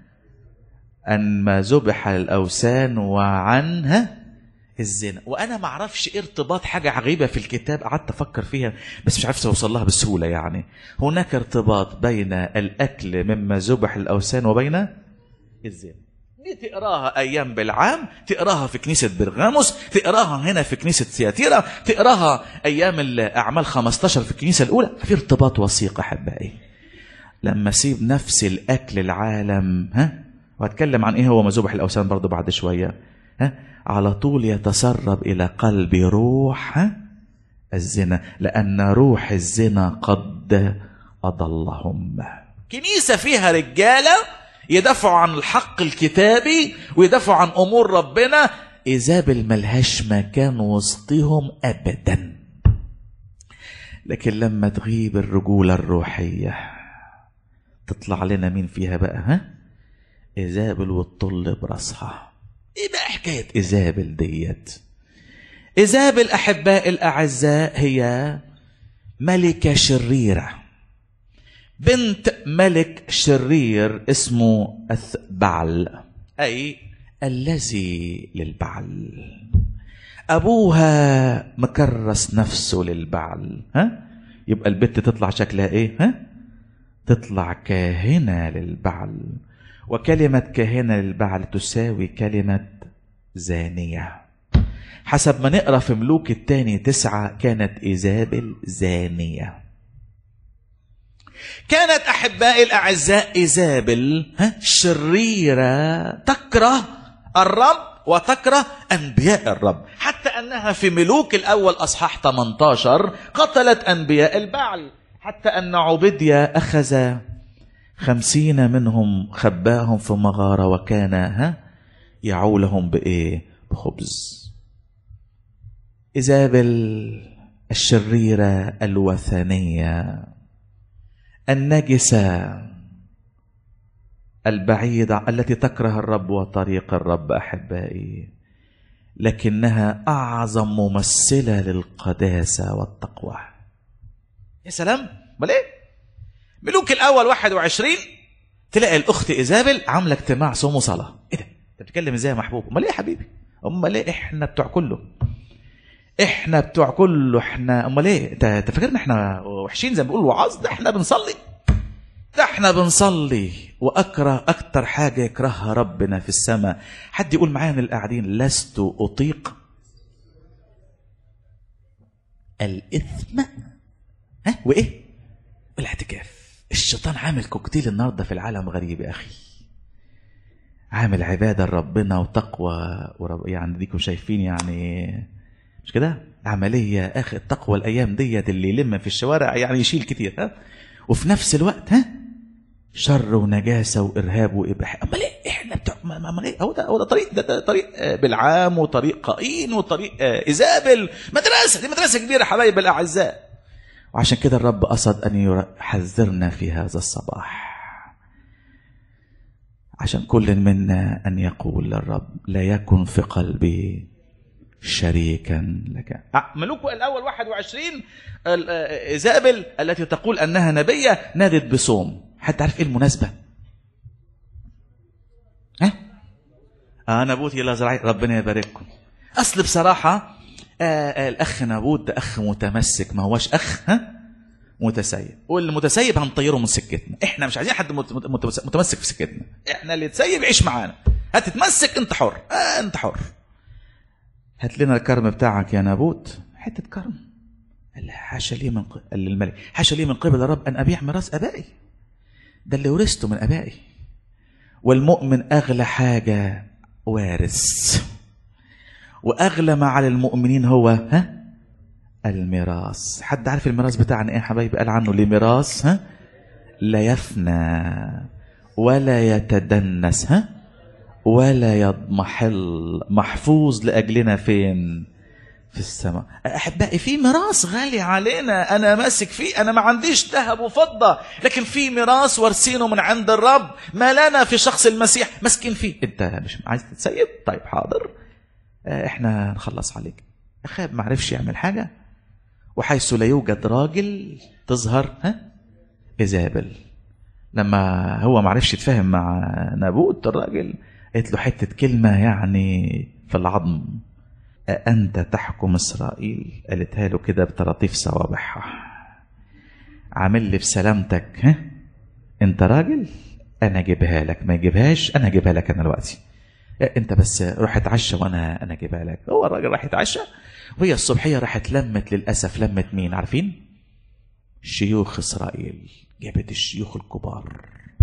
A: أن ما ذبح الأوثان وعنها الزنا. وأنا ما أعرفش إيه ارتباط حاجة عجيبة في الكتاب، قعدت أفكر فيها بس مش عارف أوصل لها بسهولة. يعني هناك ارتباط بين الأكل مما ذبح الأوثان وبين الزنا. دي تقراها أيام بالعام، تقراها في كنيسة برغاموس، تقراها هنا في كنيسة سياتيرا، تقراها أيام الأعمال 15 في الكنيسة الأولى. في ارتباط وثيق أحبائي. لما أسيب نفس الأكل العالم وهتكلم عن إيه هو مذبح الأوثان برضو بعد شوية، على طول يتسرب إلى قلبي روح الزنا، لأن روح الزنا قد أضلهم. كنيسة فيها رجالة يدافعوا عن الحق الكتابي ويدافعوا عن أمور ربنا. إيزابل ملهاش مكان وسطهم أبدا. لكن لما تغيب الرجولة الروحية تطلع لنا مين فيها بقى؟ إيزابل والطل براسها. إيه بقى حكاية إيزابل ديت؟ إيزابل أحباء الأعزاء هي ملكة شريرة، بنت ملك شرير اسمه أثبعل، أي الذي للبعل. أبوها مكرس نفسه للبعل. يبقى البنت تطلع شكلها إيه؟ تطلع كاهنة للبعل. وكلمة كاهنة للبعل تساوي كلمة زانية. حسب ما نقرأ في ملوك الثاني 9 كانت إيزابل زانية. كانت أحبائي الأعزاء إيزابل شريرة، تكره الرب وتكره أنبياء الرب، حتى أنها في ملوك الأول أصحاح 18 قتلت أنبياء البعل، حتى أن عبيدية أخذ 50 منهم خباهم في مغارة وكان يعولهم بإيه؟ بخبز. إيزابل الشريرة الوثنية النجسة البعيدة التي تكره الرب وطريق الرب أحبائي، لكنها أعظم ممثلة للقداسة والتقوى. يا سلام. بل إيه؟ ملوك الأول 21 تلاقي الأخت إيزابل عاملة اجتماع صوم وصلاة. إيه ده؟ أنت بتتكلم إزاي يا محبوب؟ أمال إيه يا حبيبي؟ أمال إيه؟ إحنا بتوع كله، إحنا بتوع كله، إحنا أمال إيه؟ أنت فاكرنا إحنا وحشين زي ما بيقولوا وعظ؟ ده إحنا بنصلي، ده إحنا بنصلي. وأكره أكتر حاجة يكرهها ربنا في السماء. حد يقول معايا من القاعدين: لست أطيق الإثم وإيه؟ الاعتكاف. الشيطان عامل كوكتيل النهارده في العالم غريب يا أخي، عامل عبادة لربنا وتقوى يعني ديكم شايفين يعني مش كده؟ عملية أخي التقوى الأيام ديت اللي يلم في الشوارع يعني يشيل كتير وفي نفس الوقت شر ونجاسة وإرهاب وإباحة. أمال إيه؟ إحنا بتوع أمال إيه؟ هو ده طريق، ده طريق بالعام وطريق قايين وطريق إيزابل. مدرسة، دي مدرسة كبيرة حبايب الأعزاء. وعشان كده الرب قصد أن يحذرنا في هذا الصباح، عشان كل منا أن يقول للرب: لا يكن في قلبي شريكا لك. ملوك الأول 21 إيزابل التي تقول أنها نبية نادت بصوم. حد عارف إيه المناسبة؟ نابوت يلا زرعي ربنا يبارككم. أصل بصراحة الأخ نابوت ده أخ متمسك، ما هوش أخ متسيب، والمتسيب هنطيره من سكتنا. احنا مش عايزين حد متمسك في سكتنا، احنا اللي يتسيب يعيش معانا. هتتمسك انت حر، انت حر. هات لنا الكرم بتاعك يا نابوت، حته كرم. قال له حاشا لي من قال للملك حاشا لي من قبل الرب ان ابيع ميراث ابائي، ده اللي ورثته من ابائي، والمؤمن اغلى حاجه وارث، واغلى ما على المؤمنين هو الميراث. حد عارف الميراث بتاعنا ايه يا حبايبي؟ قال عنه ليه ميراث لا يفنى ولا يتدنس ولا يضمحل، محفوظ لاجلنا فين؟ في السماء. احبائي في ميراث غالي علينا، انا ماسك فيه، انا ما عنديش ذهب وفضه، لكن في ميراث وارثينه من عند الرب، ما لنا في شخص المسيح ماسكين فيه. انت مش عايز تتسيب؟ طيب حاضر، احنا نخلص عليك. اخاب ما عرفش يعمل حاجه، وحيث لا يوجد راجل تظهر إيزابل. لما هو ما عرفش يتفاهم مع نابوت الراجل، قالت له حته كلمه يعني في العظم، أنت تحكم إسرائيل. قالتها له كده بطراطيف صوابعها، عامل لي بسلامتك أنت راجل، أنا أجيبها لك، ما يجيبهاش أنا أجيبها لك أنا دلوقتي، أنت بس روح اتعشى وأنا أجيبها لك. هو الراجل راح يتعشى، وهي الصبحية راحت لمت، للأسف لمت مين عارفين؟ شيوخ إسرائيل. جابت الشيوخ الكبار،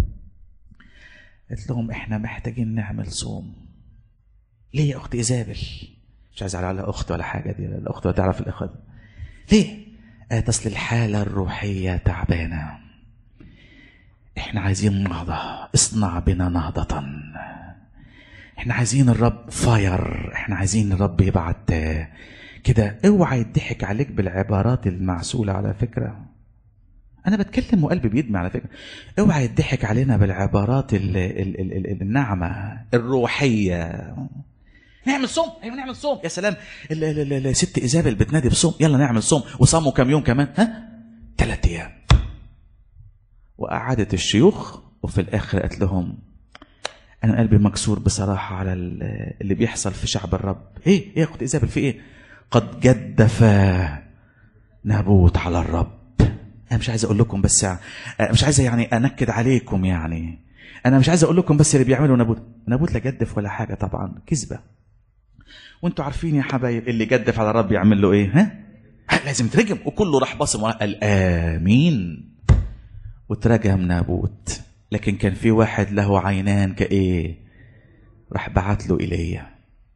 A: قلت لهم إحنا محتاجين نعمل صوم. ليه يا أخت إيزابل؟ مش عايز على أخت ولا حاجة، دي الأخت تعرف الإخوة. ليه؟ تصل الحالة الروحية تعبانة، إحنا عايزين نهضة، اصنع بنا نهضة. إحنا عايزين الرب فاير، إحنا عايزين الرب يبعت كده. اوعى يضحك عليك بالعبارات المعسولة على فكرة، أنا بتكلم وقلبي بيدمع على فكرة. اوعى يضحك علينا بالعبارات الناعمة الروحية. نعمل صوم، ايوه نعمل صوم، يا سلام. ست إيزابل بتنادي بصوم، يلا نعمل صوم. وصاموا كم يوم كمان؟ 3 أيام. وقعدت الشيوخ، وفي الآخر قالت لهم أنا قلبي مكسور بصراحة على اللي بيحصل في شعب الرب. إيه يا أخت إيزابل في إيه؟ قد جدف نابوت على الرب. أنا مش عايز أقول لكم، بس مش عايز يعني أنكد عليكم، يعني أنا مش عايز أقول لكم بس اللي بيعمله نابوت لا جدف ولا حاجة، طبعا كذبة. وانتوا عارفين يا حبايب اللي جدف على الرب يعمل له ايه؟ لازم ترجم. وكله راح بصم وقال امين، وترجم نابوت. لكن كان في واحد له عينان كايه، راح بعت له ايليا.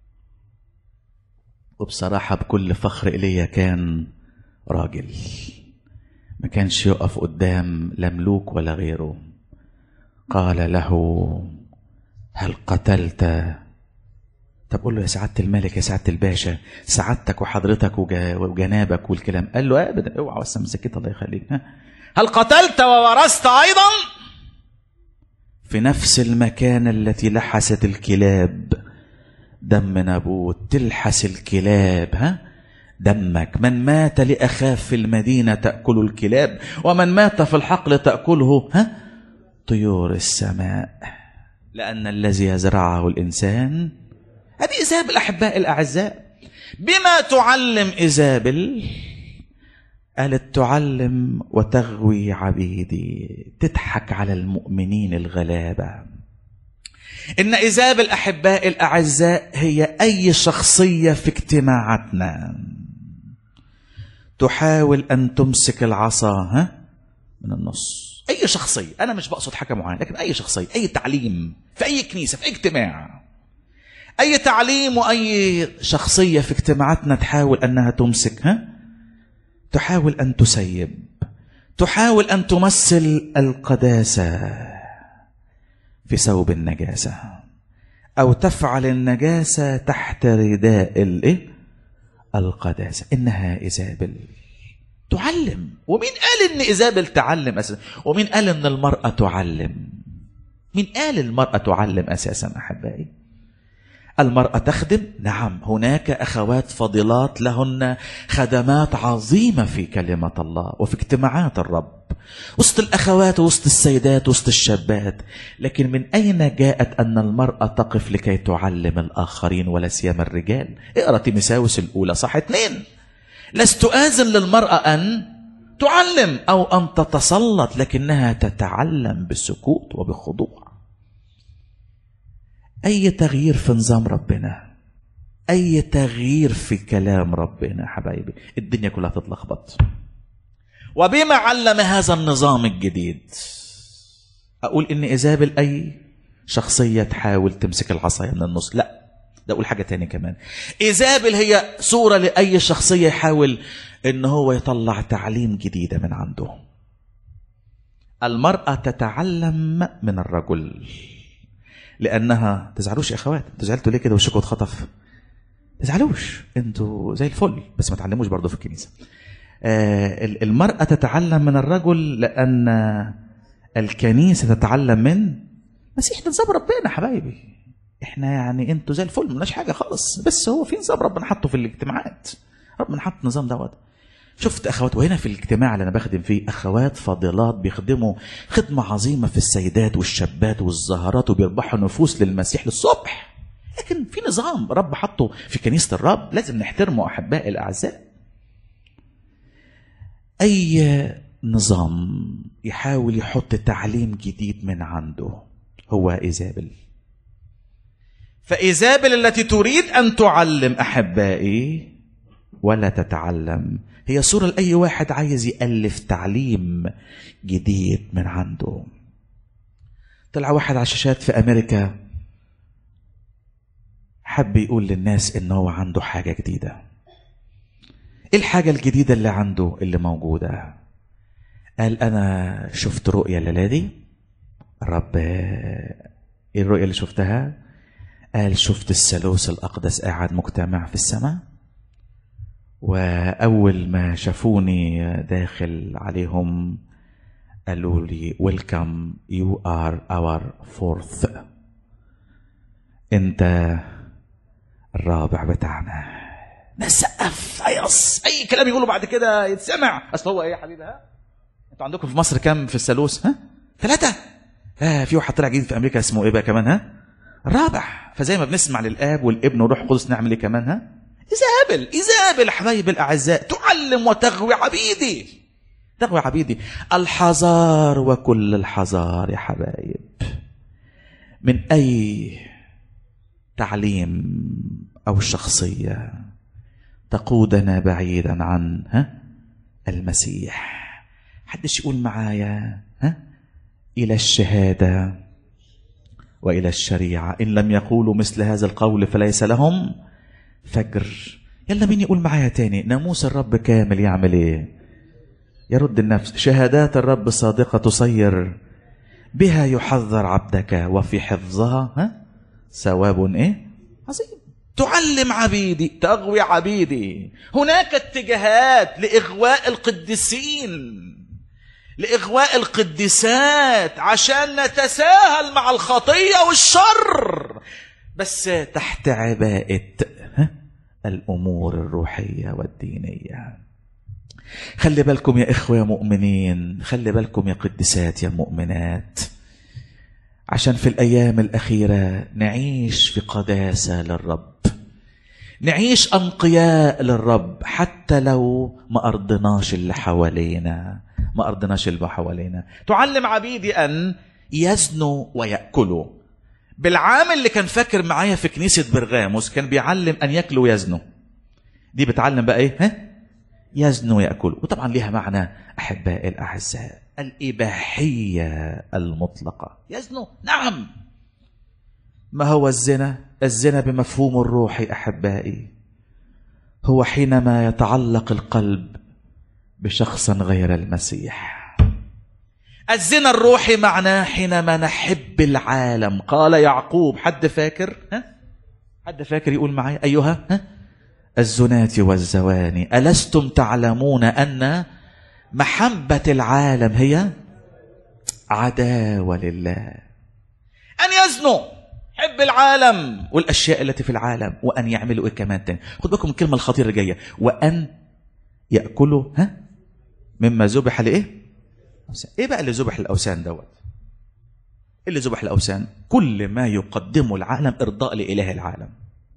A: وبصراحة بكل فخر ايليا كان راجل، ما كانش يقف قدام لا ملوك ولا غيره. قال له هل قتلت؟ طب قول له يا سعادة الملك، يا سعادة الباشا، سعادتك وحضرتك وجنابك والكلام. قال له ابدا، اوعى بس مسكت الله يخليك. هل قتلت وورثت ايضا؟ في نفس المكان التي لحست الكلاب دم نابوت تلحس الكلاب دمك. من مات لأخاف في المدينة تأكل الكلاب، ومن مات في الحقل تأكله طيور السماء، لأن الذي يزرعه الإنسان. هذه إيزابل أحباء الأعزاء. بما تعلم إيزابل؟ قالت تعلم وتغوي عبيدي، تضحك على المؤمنين الغلابة. إن إيزابل أحباء الأعزاء هي أي شخصية في اجتماعاتنا تحاول أن تمسك العصا من النص. أي شخصية، أنا مش بقصد حاجة معينة، لكن أي شخصية، أي تعليم في أي كنيسة، في أي اجتماع، أي تعليم وأي شخصية في اجتماعاتنا تحاول أنها تمسك، تحاول أن تسيب، تحاول أن تمثل القداسة في ثوب النجاسة، أو تفعل النجاسة تحت رداء القداسة. إنها إيزابل تعلم. ومين قال إن إيزابل تعلم أساسا؟ ومين قال إن المرأة تعلم؟ مين قال المرأة تعلم أساسا أحبائي؟ المرأة تخدم، نعم هناك أخوات فاضلات لهن خدمات عظيمة في كلمة الله وفي اجتماعات الرب، وسط الأخوات وسط السيدات وسط الشابات. لكن من أين جاءت أن المرأة تقف لكي تعلم الآخرين ولا سيما الرجال؟ اقرأ تيموثاوس الأولى صح 2. لست آذن للمرأة أن تعلم أو أن تتسلط، لكنها تتعلم بالسكوت وبخضوع. أي تغيير في نظام ربنا، أي تغيير في كلام ربنا حبايبي، الدنيا كلها تتلخبط. وبما علم هذا النظام الجديد، أقول إن إيزابل أي شخصية تحاول تمسك العصاية من النص؟ لا، ده أقول حاجة تاني كمان. إيزابل هي صورة لأي شخصية يحاول إن هو يطلع تعليم جديدة من عنده. المرأة تتعلم من الرجل، لأنها تزعلوش يا أخوات، انتوا زعلتوا ليه كده وشكوا اتخطف؟ تزعلوش، انتوا زي الفل، بس ما تعلموش برضو في الكنيسة. المرأة تتعلم من الرجل لأن الكنيسة تتعلم من مسيح. ده نظام ربنا حبايبي، احنا يعني انتوا زي الفل ملناش حاجة خالص، بس هو في نظام ربنا حطه في الاجتماعات، ربنا حط نظام دوت. شفت أخوات، وهنا في الاجتماع اللي أنا بخدم فيه أخوات فاضلات بيخدموا خدمة عظيمة في السيدات والشابات والزهرات وبيربحوا نفوس للمسيح للصبح. لكن في نظام رب حطه في كنيسة الرب لازم نحترمه أحبائي الأعزاء. أي نظام يحاول يحط تعليم جديد من عنده هو إيزابل. فإيزابل التي تريد أن تعلم أحبائي ولا تتعلم هي صورة لأي واحد عايز يألف تعليم جديد من عنده. طلع واحد على الشاشات في أمريكا حب يقول للناس إنه هو عنده حاجة جديدة. إيه الحاجة الجديدة اللي عنده اللي موجودة؟ قال أنا شفت رؤية الليلة دي. الرب إيه الرؤية اللي شفتها؟ قال شفت الثالوث الأقدس قاعد مجتمع في السماء، وأول ما شافوني داخل عليهم قالوا لي welcome you are our fourth، أنت الرابع بتاعنا. نسقف هيص، أي كلام يقولوا بعد كده يتسمع. أصل هو إيه يا حبيبي؟ أنتوا عندكم في مصر كم في الثالوث؟ 3. في واحد طلع جديد في أمريكا اسمه إيه بقى كمان؟ الرابع. فزي ما بنسمع للآب والابن والروح القدس نعمل إيه كمان؟ إيزابل حبايب الأعزاء تعلم وتغوي عبيدي، تغوي عبيدي. الحذار وكل الحذار يا حبايب من أي تعليم أو شخصية تقودنا بعيدا عن المسيح. حدش يقول معايا إلى الشهادة وإلى الشريعة، إن لم يقولوا مثل هذا القول فليس لهم فجر. يلا مين يقول معايا تاني؟ ناموس الرب كامل يعمل ايه؟ يرد النفس. شهادات الرب صادقة تصير، بها يحذر عبدك وفي حفظها ثواب ايه؟ عظيم. تعلم عبيدي، تغوي عبيدي. هناك اتجاهات لإغواء القديسين، لإغواء القديسات، عشان نتساهل مع الخطية والشر، بس تحت عباءة الأمور الروحية والدينية. خلي بالكم يا إخوة يا مؤمنين، خلي بالكم يا قديسات يا مؤمنات، عشان في الأيام الأخيرة نعيش في قداسة للرب، نعيش أنقياء للرب، حتى لو ما أرضناش اللي حوالينا، ما أرضناش اللي حوالينا. تعلم عبيدي أن يزنوا ويأكلوا. بالعام اللي كان فاكر معايا في كنيسة برغاموس كان بيعلم أن يأكلوا ويزنوا، دي بتعلم بقى إيه؟ يزنوا ويأكلوا. وطبعا ليها معنى أحبائي الأعزاء الإباحية المطلقة. يزنوا، نعم. ما هو الزنا؟ الزنا بمفهوم الروحي أحبائي هو حينما يتعلق القلب بشخص غير المسيح. الزنا الروحي معناه حينما نحب العالم. قال يعقوب، حد فاكر؟ حد فاكر يقول معي أيها الزنات والزواني، ألستم تعلمون أن محبة العالم هي عداوة لله؟ أن يزنوا حب العالم والاشياء التي في العالم، وان يعملوا ايه كمان تاني؟ خد بالكم الكلمه الخطيره الجايه، وان ياكلوا مما ذبح لايه؟ ايه بقى اللي ذبح الاوثان دوت؟ اللي ذبح الاوثان كل ما يقدمه العالم ارضاء لاله العالم.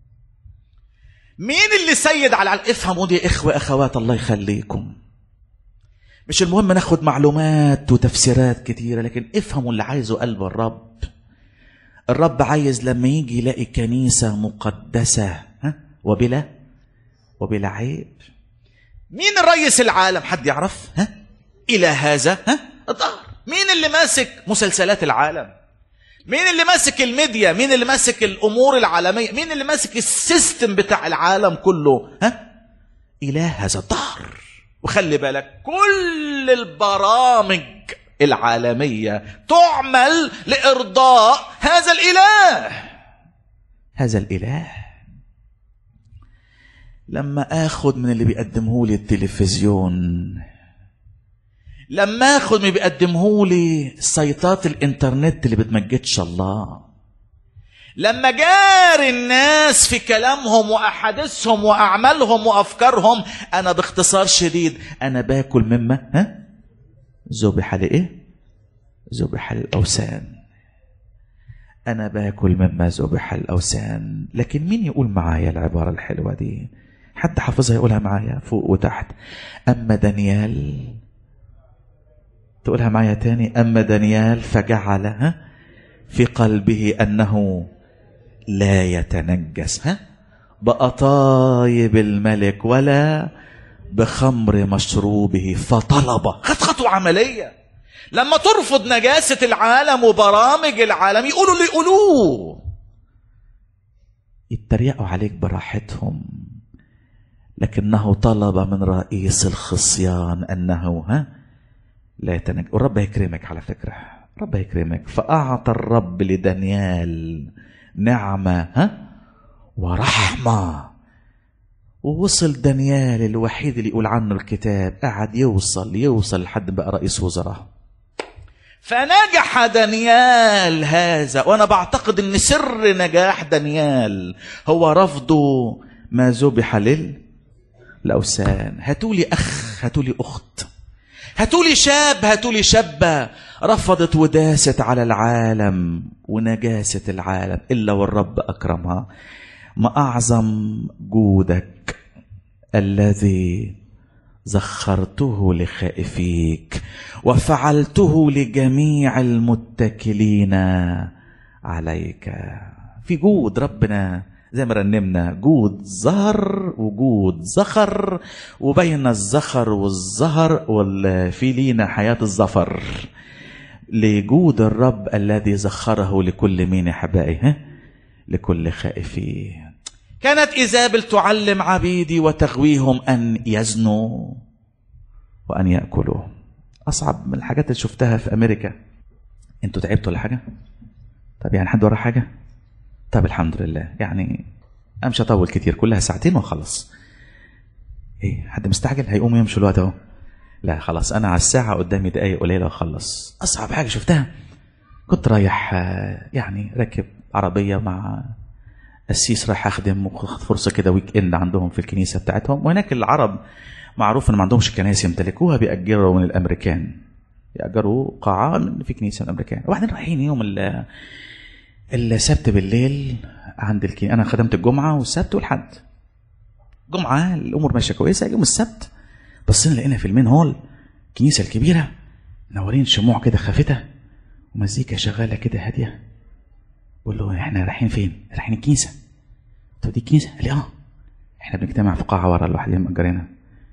A: مين اللي سيد على العالم؟ افهموا دي اخوه اخوات الله يخليكم. مش المهم ناخد معلومات وتفسيرات كتيره، لكن افهموا اللي عايزه قلب الرب. الرب عايز لما يجي يلاقي كنيسه مقدسه وبلا عيب. مين الرئيس العالم؟ حد يعرف؟ الى هذا الظهر. مين اللي ماسك مسلسلات العالم؟ مين اللي ماسك الميديا؟ مين اللي ماسك الامور العالميه؟ مين اللي ماسك السيستم بتاع العالم كله؟ اله هذا الظهر. وخلي بالك كل البرامج العالميه تعمل لارضاء هذا الاله. هذا الاله لما اخد من اللي بيقدمه لي التلفزيون، لما اخد من اللي بيقدمه لي سيطات الانترنت اللي بتمجدش الله، لما جاري الناس في كلامهم واحاديثهم واعمالهم وافكارهم، انا باختصار شديد انا باكل مما ذبح لايه؟ ذبح للاوثان. انا باكل مما ذبح للاوثان. لكن مين يقول معايا العباره الحلوه دي؟ حد حافظها يقولها معايا فوق وتحت. اما دانيال، تقولها معايا تاني. اما دانيال فجعل في قلبه انه لا يتنجس بأطايب الملك ولا بخمر مشروبه، فطلب. خد خطوة عملية. لما ترفض نجاسة العالم وبرامج العالم يقولوا اللي يقولوه، يتريقوا عليك براحتهم، لكنه طلب من رئيس الخصيان انه لا يتنجس. والرب يكرمك على فكرة، رب يكرمك. فأعطى الرب لدانيال نعمة ورحمة. ووصل دانيال الوحيد اللي يقول عنه الكتاب قعد يوصل لحد بقى رئيس وزراء. فنجح دانيال هذا. وانا بعتقد ان سر نجاح دانيال هو رفضه ما ذبح للأوثان. هاتولي اخ، هاتولي اخت، هاتولي شاب، هاتولي شابة رفضت وداست على العالم ونجاسة العالم إلا والرب أكرمها. ما أعظم جودك الذي زخرته لخائفيك وفعلته لجميع المتكلين عليك. في جود ربنا زي ما رنمنا، جود ظهر وجود زخر، وبين الزخر والزهر في لينا حياة الظفر لجود الرب الذي زخره لكل مين يا حبائي؟ لكل خائفيه. كانت إيزابل تعلم عبيدي وتغويهم أن يزنوا وأن يأكلوا. أصعب من الحاجات اللي شفتها في أمريكا. أنتوا تعبتوا ولا حاجة؟ طب يعني حد وراه حاجة؟ طب الحمد لله. يعني أنا مش هطول كتير، كلها ساعتين وخلص. إيه حد مستعجل؟ هيقوم يمشي الوقت أهو. لا خلاص، أنا على الساعة قدامي دقايق قليلة وخلص. أصعب حاجة شفتها كنت رايح يعني راكب عربية مع السيس، رايح أخدم فرصة كده ويك إند عندهم في الكنيسة بتاعتهم. وهناك العرب معروف إن ما عندهمش كنائس يمتلكوها، بيأجروا من الأمريكان، يأجروا قاعة في كنيسة الأمريكان. وبعدين رايحين يوم السبت بالليل عند الكنيسة. أنا خدمت الجمعة والسبت والحد. جمعة الأمور ماشية كويسة، يوم السبت بصينا لقينا في المين هول الكنيسة الكبيرة منورين شموع كده خافتة ومزيكا شغالة كده هادية. بقول له احنا رايحين فين؟ رايحين الكنيسة. قلت له دي الكنيسة؟ قال لي احنا بنجتمع في قاعة ورا لوحدين مأجرينها.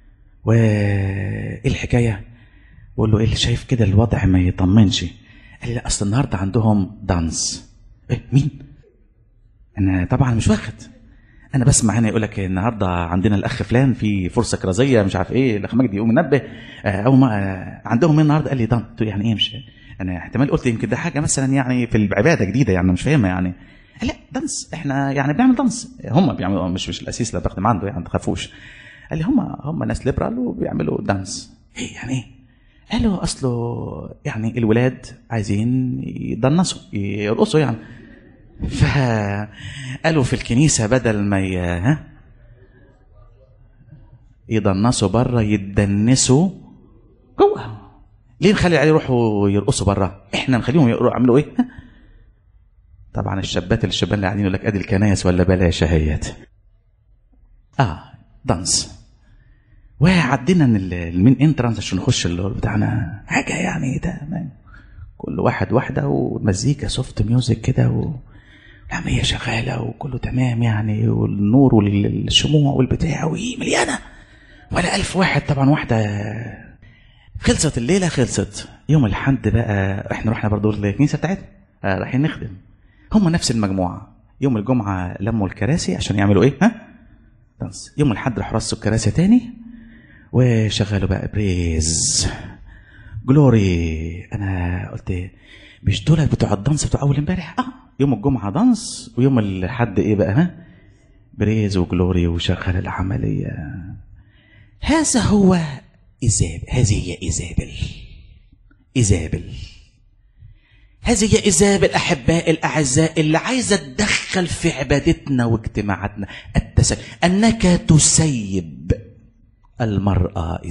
A: وايه الحكاية؟ بقول له ايه اللي شايف كده الوضع ما يطمنش؟ قال لي لا اصل النهارده عندهم دانس. ايه مين؟ انا طبعا مش واخد، انا بسمع هنا يقول لك النهارده عندنا الاخ فلان في فرصه كرازيه مش عارف ايه، الاخ مجدي يقوم منبه او ما عندهم ايه النهارده. قال لي دانس. يعني ايه؟ مش انا احتمال قلت يمكن ده حاجه مثلا يعني في العباده جديده يعني مش فاهمها يعني. قال لا دانس، احنا يعني بنعمل دانس. هم بيعملوا، مش الاسيس اللي بخدم عنده يعني ما تخافوش. قال لي هم ناس ليبرال وبيعملوا دانس. ايه يعني ايه؟ قالوا اصله يعني الولاد عايزين يدنسوا يرقصوا يعني. فقالوا في الكنيسة بدل ما يدنسوا بره يتدنسوا جوه. ليه نخلي العيال يروحوا يرقصوا بره؟ احنا نخليهم يعملوا ايه؟ طبعا الشابات اللي قاعدين يقول لك ادي الكنايس ولا بلاش اهيت. دانس. وعدينا المين انترانس عشان نخش اللي بتاعنا حاجه يعني ده كل واحد واحده والمزيكا سوفت ميوزك كده والعمليه شغاله وكله تمام يعني، والنور والشموع والبتاع مليانه ولا 1000 واحد طبعا. واحده خلصت الليله، خلصت يوم الحد بقى احنا رحنا برضو الكنيسه بتاعتنا رايحين نخدم. هم نفس المجموعه. يوم الجمعه لموا الكراسي عشان يعملوا ايه؟ دانس. يوم الحد راحوا رصوا الكراسي تاني وشغلوا بقى بريز جلوري. انا قلت مش دول بتوع الدانس بتوع اول امبارح؟ يوم الجمعه دانس ويوم الحد ايه بقى؟ بريز وجلوري وشغل العمليه. هذا هو إيزابل. هذه هي إيزابل. هذه هي إيزابل أحباء الأعزاء اللي عايزة تدخل في عبادتنا واجتماعاتنا أنك تسيب المرأة.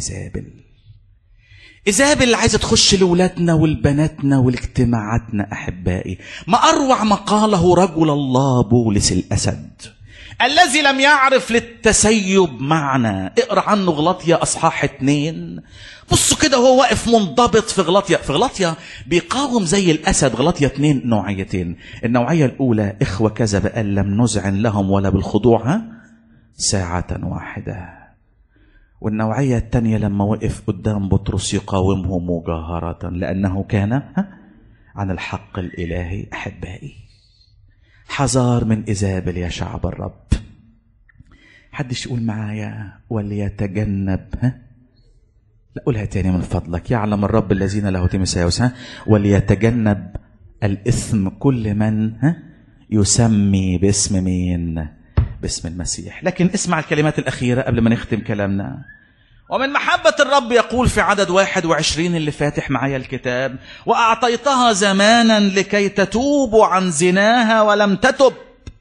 A: إيزابل اللي عايزة تخش لولادنا والبناتنا والاجتماعاتنا أحبائي. ما أروع ما قاله رجل الله بولس الأسد الذي لم يعرف للتسيب معنى. اقرأ عنه غلاطيا أصحاح 2. بصوا كده وهو واقف منضبط في غلاطيا بيقاوم زي الأسد. غلاطيا 2 نوعيتين. النوعية الأولى إخوة كذب أن لم نذعن لهم ولا بالخضوع ساعة واحدة. والنوعية الثانية لما وقف قدام بطرس يقاومه مجاهرة لأنه كان عن الحق الإلهي. أحبائي حذار من إيزابل يا شعب الرب. حدش يقول معايا وليتجنب. لا قولها تاني من فضلك. يعلم الرب الذين له تيموثاوس وليتجنب الإثم كل من يسمي باسم مين؟ باسم المسيح. لكن اسمع الكلمات الأخيرة قبل ما نختم كلامنا. ومن محبة الرب يقول في عدد 21 اللي فاتح معايا الكتاب: وأعطيتها زمانا لكي تتوب عن زناها ولم تتب.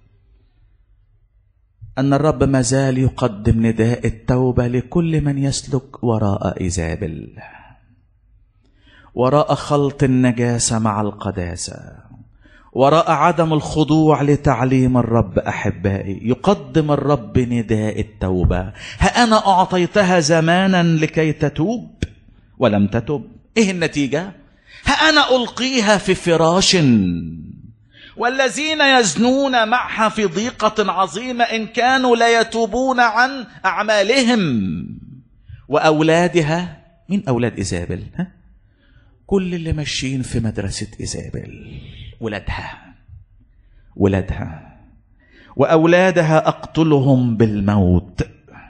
A: أن الرب ما زال يقدم نداء التوبة لكل من يسلك وراء إيزابل، وراء خلط النجاسة مع القداسة، وراء عدم الخضوع لتعليم الرب. أحبائي يقدم الرب نداء التوبة. ها أنا أعطيتها زمانا لكي تتوب ولم تتب. إيه النتيجة؟ ها أنا ألقيها في فراش والذين يزنون معها في ضيقة عظيمة إن كانوا لا يتوبون عن أعمالهم. وأولادها، من أولاد إيزابل؟ كل اللي ماشيين في مدرسة إيزابل، ولادها وأولادها أقتلهم بالموت.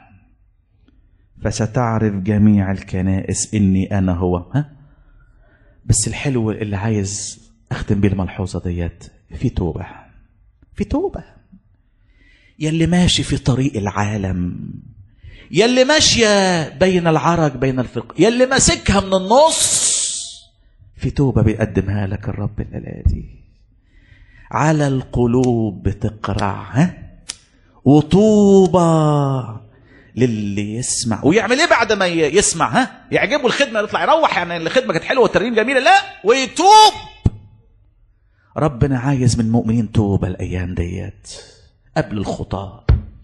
A: فستعرف جميع الكنائس إني أنا هو. بس الحلو اللي عايز أختم بيه الملحوظة ديت، في توبة. يلي ماشي في طريق العالم، يلي ماشية بين العرج بين الفرق، يلي ماسكها من النص، في توبة بيقدمها لك الرب الليلة دي. على القلوب بتقرع وطوبة للي يسمع. ويعمل ايه بعد ما يسمع؟ يعجبه الخدمة يطلع يروح يعني الخدمة كانت حلوة والترنيم جميلة؟ لا، ويتوب. ربنا عايز من مؤمنين توبة الأيام ديت قبل الخطاة.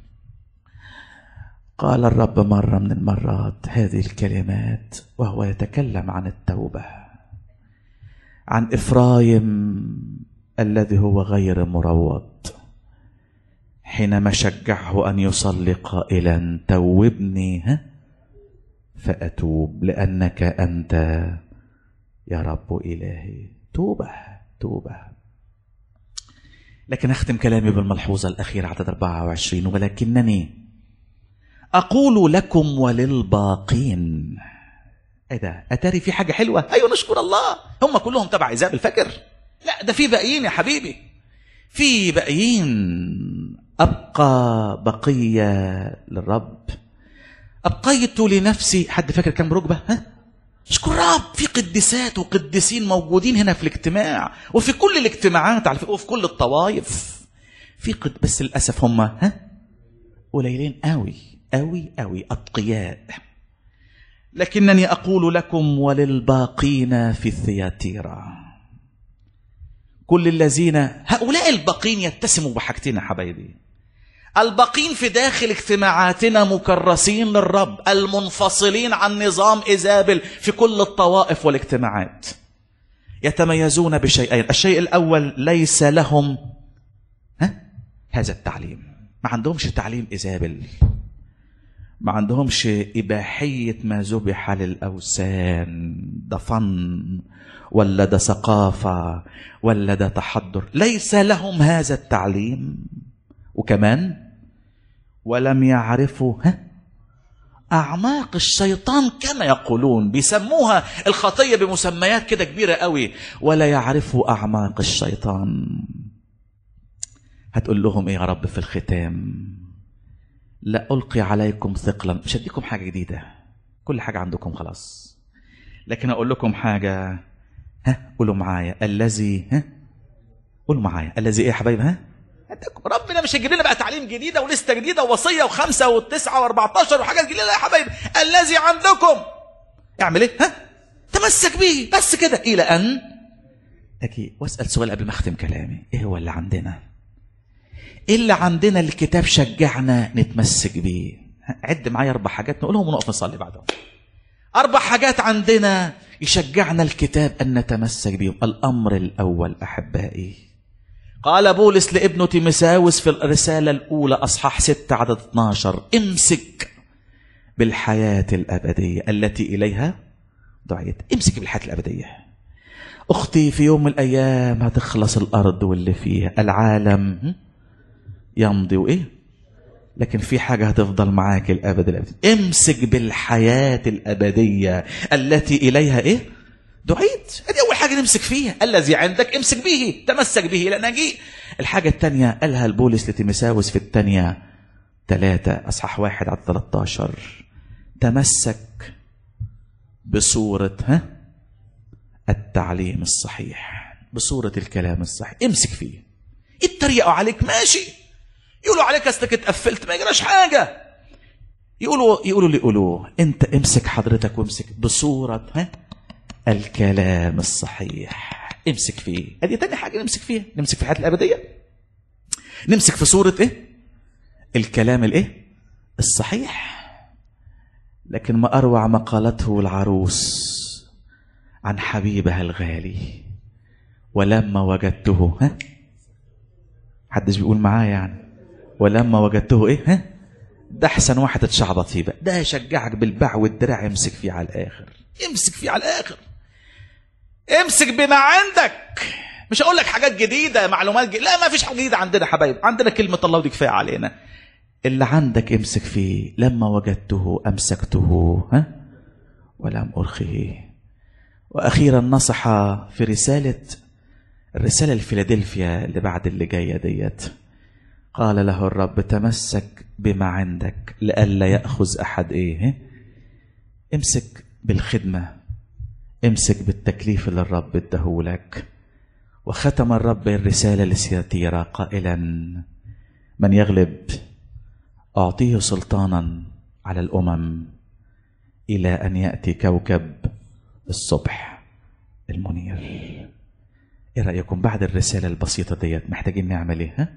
A: قال الرب مرة من المرات هذه الكلمات وهو يتكلم عن التوبة، عن إفرايم الذي هو غير مروض، حينما شجعه أن يصلي قائلا: توبني فأتوب لأنك أنت يا رب إلهي. توبة. لكن أختم كلامي بالملحوظة الأخيرة عدد 24: ولكنني أقول لكم وللباقين. ايه ده؟ اتاري في حاجه حلوه. ايوه نشكر الله. هم كلهم تبع إيزابل فاكر؟ لا، ده في باقيين يا حبيبي، في باقيين. ابقى بقيه للرب. ابقيت لنفسي. حد فاكر كم ركبه؟ اشكر رب في قديسات وقديسين موجودين هنا في الاجتماع وفي كل الاجتماعات على فكرة وفي كل الطوائف بس للأسف هم قليلين قوي قوي قوي أتقياء. لكنني أقول لكم وللباقين في الثياتيرا كل الذين هؤلاء الباقين يتسموا بحاجتين يا حبايبي. الباقين في داخل اجتماعاتنا مكرسين للرب المنفصلين عن نظام إيزابل في كل الطوائف والاجتماعات يتميزون بشيئين. الشيء الأول ليس لهم هذا التعليم. ما عندهمش تعليم إيزابل، ما عندهمش إباحية ما ذبح للأوثان، ده فن ولا ده ثقافة ولا ده تحضر. ليس لهم هذا التعليم. وكمان ولم يعرفوا أعماق الشيطان كما يقولون، بيسموها الخطية بمسميات كده كبيرة قوي، ولا يعرفوا أعماق الشيطان. هتقول لهم ايه يا رب في الختام؟ لا ألقي عليكم ثقلا. مش هديكم حاجة جديدة، كل حاجة عندكم خلاص، لكن أقول لكم حاجة. قولوا معايا الذي قولوا معايا الذي ايه يا حبايب؟ ربنا مش هيجيب لنا بقى تعليم جديدة ولسته جديدة ووصية و5 و9 و14 وحاجات جديدة. لا يا حبايب، الذي عندكم اعمل ايه؟ تمسك به بس كده إلى أن أكيد. واسأل سؤال قبل ما أختم كلامي، ايه هو اللي عندنا؟ ايه اللي عندنا الكتاب شجعنا نتمسك بيه؟ عد معايا 4 حاجات نقولهم ونقف نصلي بعدهم. 4 حاجات عندنا يشجعنا الكتاب أن نتمسك بهم. الأمر الأول أحبائي، قال بولس لابنه تيموثاوس في الرسالة الأولى أصحاح 6 عدد 12: امسك بالحياة الأبدية التي إليها دعيت. امسك بالحياة الأبدية. أختي، في يوم من الأيام هتخلص الأرض واللي فيها، العالم يمضي وإيه، لكن في حاجة هتفضل معاك الأبد الأبدي. امسك بالحياة الأبدية التي إليها إيه دعيت. هذه أول حاجة نمسك فيها. الذي عندك امسك به، تمسك به لأن جي. الحاجة الثانية قالها البولس لتيموثاوس في الثانية 3 أصحاح 1 عدد 13: تمسك بصورة التعليم الصحيح، بصورة الكلام الصحيح. امسك فيه. يتريقوا عليك ماشي، يقولوا عليك أصلك اتقفلت، ما يجراش حاجة. يقولوا اللي يقولوه، انت امسك حضرتك وامسك بصورة الكلام الصحيح. امسك فيه. هذه تاني حاجة نمسك فيها. نمسك في الحياة الأبدية، نمسك في صورة ايه الكلام الايه الصحيح. لكن ما أروع ما قالته العروس عن حبيبها الغالي: ولما وجدته حدش بيقول معايا يعني ولما وجدته ايه ده احسن واحد اتشعبط فيه بقى. ده يشجعك بالباع والدراع. امسك فيه على الاخر، امسك فيه على الاخر. امسك بما عندك. مش هقول لك حاجات جديده، معلومات جديدة. لا، ما فيش حاجه جديده عندنا حبايب. عندنا كلمه الله ودي كفايه علينا. اللي عندك امسك فيه. لما وجدته امسكته ولم ارخه. واخيرا نصح في الرساله الفيلادلفيا اللي بعد اللي جايه ديت، قال له الرب: تمسك بما عندك لئلا يأخذ أحد ايه. امسك بالخدمة، امسك بالتكليف اللي الرب اداهولك. وختم الرب الرسالة لثياتيرا قائلا: من يغلب أعطيه سلطانا على الأمم إلى أن يأتي كوكب الصبح المنير. ايه رأيكم بعد الرسالة البسيطة ديت محتاجين نعمل ايه؟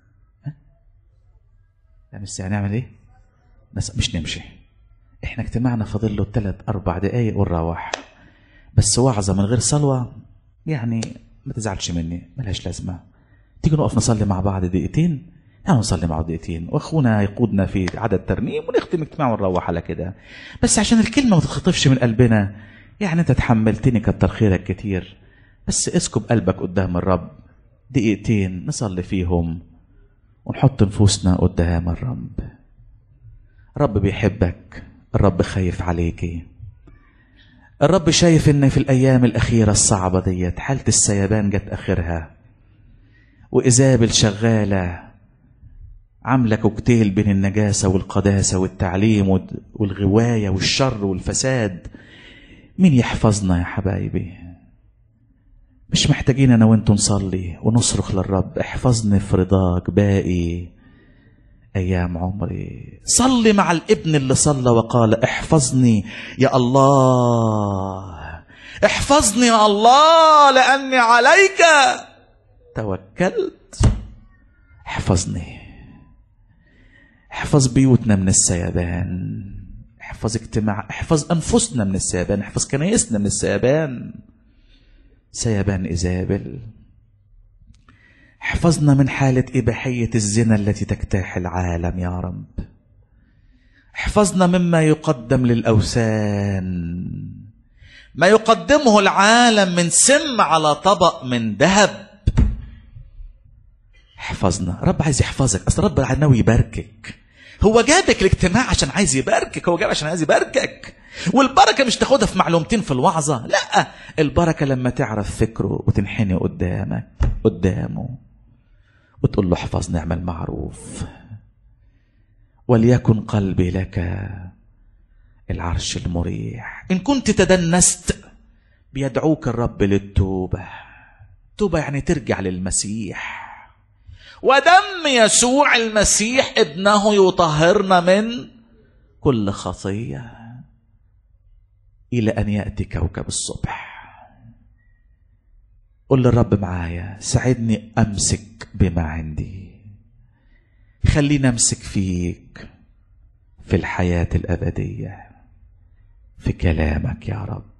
A: لا مش هنعمل ايه؟ مش نمشي. احنا اجتماعنا فاضل له 3-4 دقايق ونروح. بس وعظة من غير صلوة يعني ما تزعلش مني، ملهاش لازمة. تيجي نقف نصلي مع بعض دقيقتين، نصلي مع بعض دقيقتين، واخونا يقودنا في عدد ترنيم ونختم اجتماع ونروح على كده. بس عشان الكلمة ما تتخطفش من قلبنا. يعني انت تحملتني كتر خيرك كتير، بس اسكب قلبك قدام الرب دقيقتين نصلي فيهم ونحط نفوسنا قدام الرب. الرب بيحبك، الرب خايف عليكي، الرب شايف ان في الايام الاخيرة الصعبة ديت حالة السيبان جت اخرها، وإيزابل شغالة عاملة كوكتيل بين النجاسة والقداسة والتعليم والغواية والشر والفساد. مين يحفظنا يا حبايبي؟ مش محتاجين انا وانتم نصلي ونصرخ للرب احفظني في رضاك باقي ايام عمري؟ صلي مع الابن اللي صلى وقال احفظني يا الله، احفظني يا الله لاني عليك توكلت. احفظني، احفظ بيوتنا من السيبان، احفظ اجتماع، احفظ انفسنا من السيبان، احفظ كنايسنا من السيبان، سيبان إيزابل. احفظنا من حالة إباحية الزنا التي تجتاح العالم يا رب. احفظنا مما يقدم للأوثان، ما يقدمه العالم من سم على طبق من ذهب. احفظنا. رب عايز يحفظك، اصل رب ناوي يباركك. هو جابك الاجتماع عشان عايز يباركك، هو جاب عشان عايز يباركك. والبركة مش تاخدها في معلومتين في الوعظة، لا، البركة لما تعرف فكره وتنحني قدامه وتقول له احفظني، اعمل معروف. وليكن قلبي لك العرش المريح. إن كنت تدنست بيدعوك الرب للتوبة. توبة يعني ترجع للمسيح، ودم يسوع المسيح ابنه يطهرنا من كل خطية إلى أن يأتي كوكب الصبح. قل للرب معايا ساعدني أمسك بما عندي، خليني أمسك فيك في الحياة الأبدية، في كلامك يا رب.